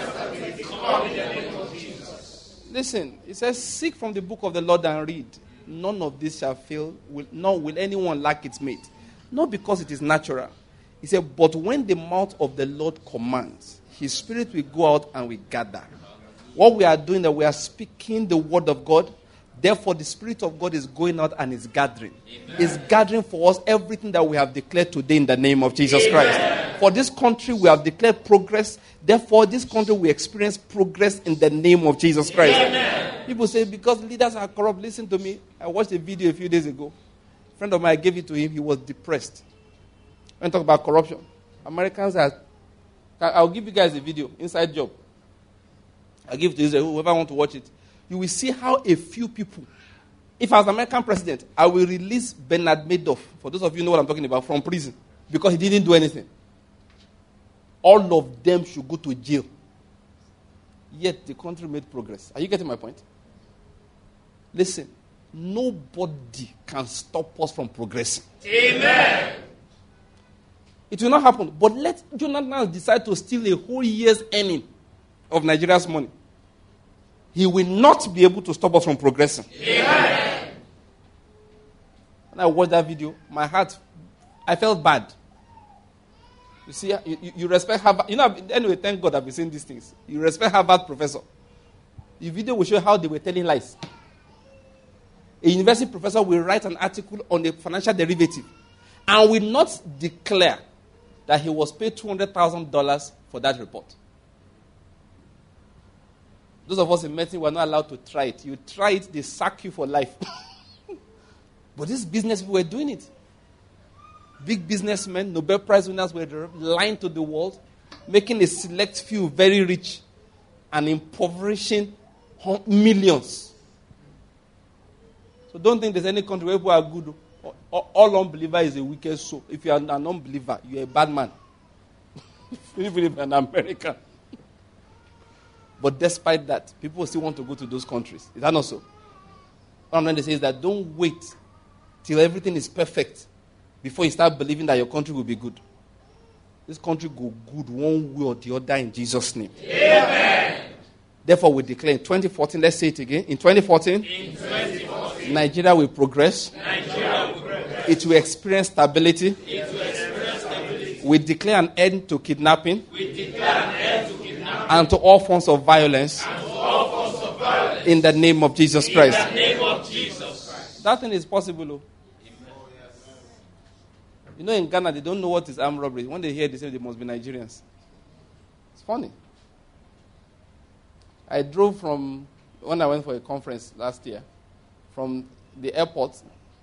Listen, it says, seek from the book of the Lord and read. None of this shall fail, nor will anyone lack its mate. Not because it is natural. He said, but when the mouth of the Lord commands, his spirit will go out and will gather. What we are doing, that we are speaking the word of God. Therefore, the spirit of God is going out and is gathering. It's gathering for us everything that we have declared today in the name of Jesus Christ. For this country, we have declared progress. Therefore, this country will experience progress in the name of Jesus Christ. Amen. People say, because leaders are corrupt. Listen to me. I watched a video a few days ago. A friend of mine, I gave it to him. He was depressed. When I talk about corruption, Americans are... I'll give you guys a video, inside job. I'll give it to you, whoever wants to watch it. You will see how a few people... If I was American president, I will release Bernard Madoff, for those of you who know what I'm talking about, from prison. Because he didn't do anything. All of them should go to jail. Yet the country made progress. Are you getting my point? Listen, nobody can stop us from progressing. Amen. It will not happen. But let Jonathan decide to steal a whole year's earning of Nigeria's money. He will not be able to stop us from progressing. Amen. When I watched that video, my heart, I felt bad. You see, you respect Harvard. You know, anyway, thank God I've been saying these things. You respect Harvard professor. The video will show how they were telling lies. A university professor will write an article on a financial derivative and will not declare that he was paid $200,000 for that report. Those of us in medicine were not allowed to try it. You try it, they sack you for life. But these business people were doing it. Big businessmen, Nobel Prize winners were lying to the world, making a select few very rich and impoverishing millions. So don't think there's any country where people are good. All unbeliever is a wicked soul. If you are an unbeliever, you're a bad man. Even if you're an American. But despite that, people still want to go to those countries. Is that not so? What I'm trying to say is that don't wait till everything is perfect before you start believing that your country will be good. This country will go good one way or the other in Jesus' name. Amen. Therefore, we declare in 2014, let's say it again. In 2014, Nigeria will progress. It will experience stability. We declare an end to kidnapping. And to all forms of violence. In the name of Jesus Christ. That thing is possible. Oh. You know, in Ghana, they don't know what is armed robbery. When they hear, they say they must be Nigerians. It's funny. I drove from, when I went for a conference last year, from the airport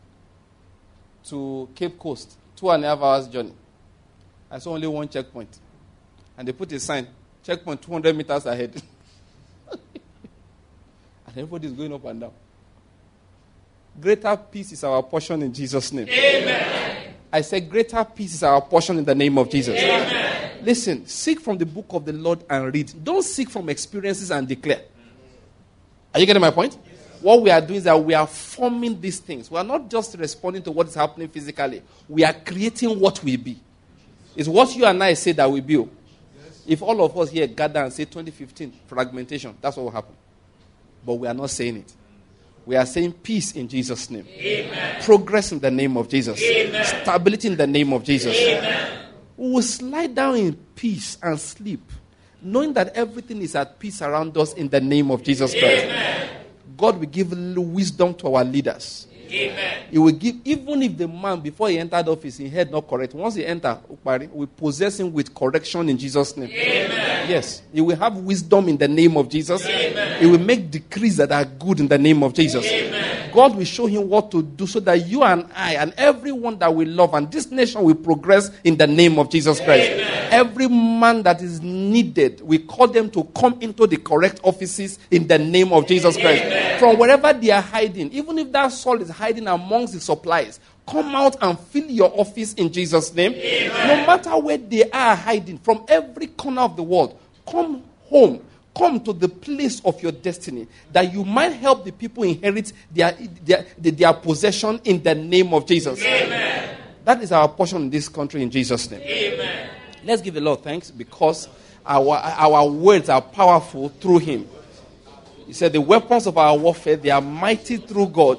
to Cape Coast, 2.5 hours journey. I saw only one checkpoint. And they put a sign, checkpoint 200 meters ahead. And everybody is going up and down. Greater peace is our portion in Jesus' name. Amen. I said greater peace is our portion in the name of Jesus. Amen. Listen, seek from the book of the Lord and read. Don't seek from experiences and declare. Are you getting my point? Yes. What we are doing is that we are forming these things. We are not just responding to what is happening physically. We are creating what we be. It's what you and I say that we be. Yes. If all of us here gather and say 2015, fragmentation, that's what will happen. But we are not saying it. We are saying peace in Jesus' name. Amen. Progress in the name of Jesus. Amen. Stability in the name of Jesus. Amen. We will slide down in peace and sleep, knowing that everything is at peace around us in the name of Jesus Christ. Amen. God will give wisdom to our leaders. Amen. He will give, even if the man, before he entered office, he had not correct. Once he entered, we possess him with correction in Jesus' name. Amen. Yes. He will have wisdom in the name of Jesus. Amen. He will make decrees that are good in the name of Jesus. Amen. God will show him what to do so that you and I and everyone that we love and this nation will progress in the name of Jesus Christ. Amen. Every man that is needed, we call them to come into the correct offices in the name of Jesus Christ. Amen. From wherever they are hiding, even if that soul is hiding amongst the supplies, come out and fill your office in Jesus' name. Amen. No matter where they are hiding, from every corner of the world, come home. Come to the place of your destiny, that you might help the people inherit their possession in the name of Jesus. Amen. That is our portion in this country in Jesus' name. Amen. Let's give the Lord thanks because our words are powerful through him. He said the weapons of our warfare, they are mighty through God.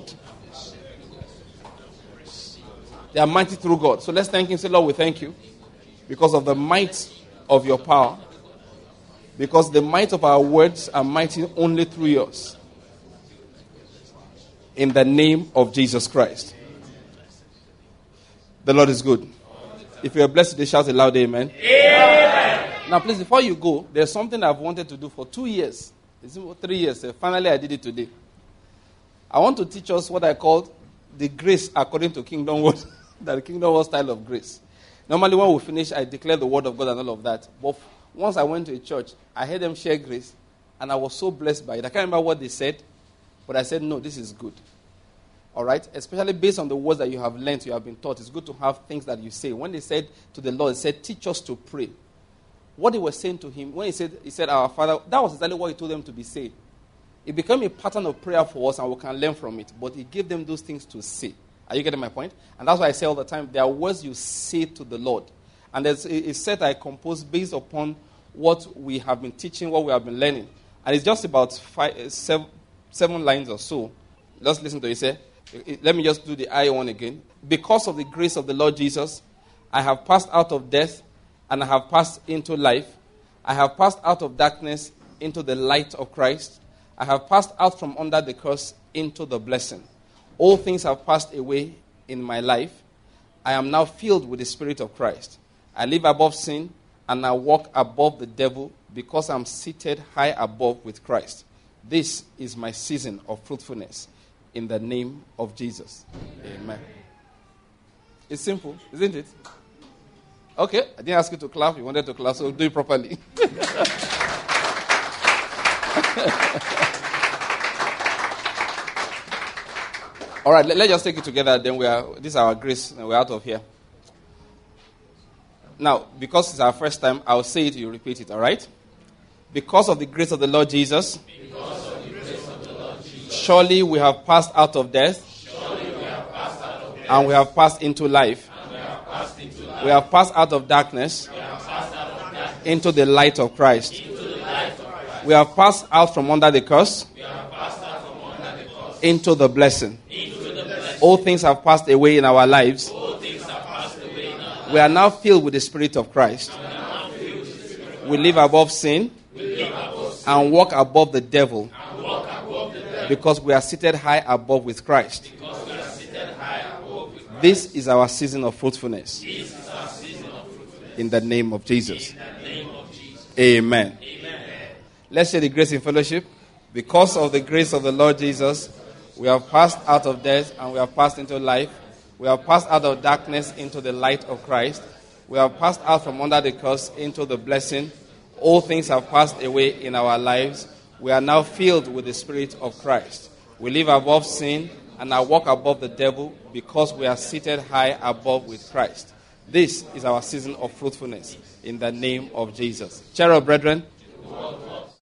They are mighty through God. So let's thank him. Say, Lord, we thank you because of the might of your power. Because the might of our words are mighty only through yours. In the name of Jesus Christ. The Lord is good. If you are blessed today, shout a loud amen. Amen. Now please, before you go, there's something I've wanted to do for 2 years. It's 3 years. Finally, I did it today. I want to teach us what I call the grace according to Kingdom Word. The Kingdom Word style of grace. Normally when we finish, I declare the word of God and all of that. But once I went to a church, I heard them share grace, and I was so blessed by it. I can't remember what they said, but I said, no, this is good. All right? Especially based on the words that you have learned, you have been taught. It's good to have things that you say. When they said to the Lord, they said, teach us to pray. What they were saying to him, when he said, our Father, that was exactly what he told them to be saying. It became a pattern of prayer for us, and we can learn from it. But he gave them those things to say. Are you getting my point? And that's why I say all the time, there are words you say to the Lord. And there's a set I composed based upon what we have been teaching, what we have been learning. And it's just about 7 lines or so. Just listen to it. Say, let me just do the I one again. Because of the grace of the Lord Jesus, I have passed out of death and I have passed into life. I have passed out of darkness into the light of Christ. I have passed out from under the curse into the blessing. All things have passed away in my life. I am now filled with the Spirit of Christ. I live above sin, and I walk above the devil because I'm seated high above with Christ. This is my season of fruitfulness in the name of Jesus. Amen. It's simple, isn't it? Okay, I didn't ask you to clap. You wanted to clap, so do it properly. All right, let's just take it together. Then this is our grace, and we're out of here. Now, because it's our first time, I'll say it, you repeat it, all right? Because of the grace of the Lord Jesus, surely we have passed out of death, and we have passed into life. We have passed out of darkness into the light of Christ. We have passed out from under the curse into the blessing. All things have passed away in our lives. We are now filled with the Spirit of Christ. We live above sin and walk above the devil because we are seated high above with Christ. This is our season of fruitfulness. In the name of Jesus. Amen. Let's share the grace in fellowship. Because of the grace of the Lord Jesus, we have passed out of death and we have passed into life. We have passed out of darkness into the light of Christ. We have passed out from under the curse into the blessing. All things have passed away in our lives. We are now filled with the Spirit of Christ. We live above sin and I walk above the devil because we are seated high above with Christ. This is our season of fruitfulness in the name of Jesus. Cheer up, brethren.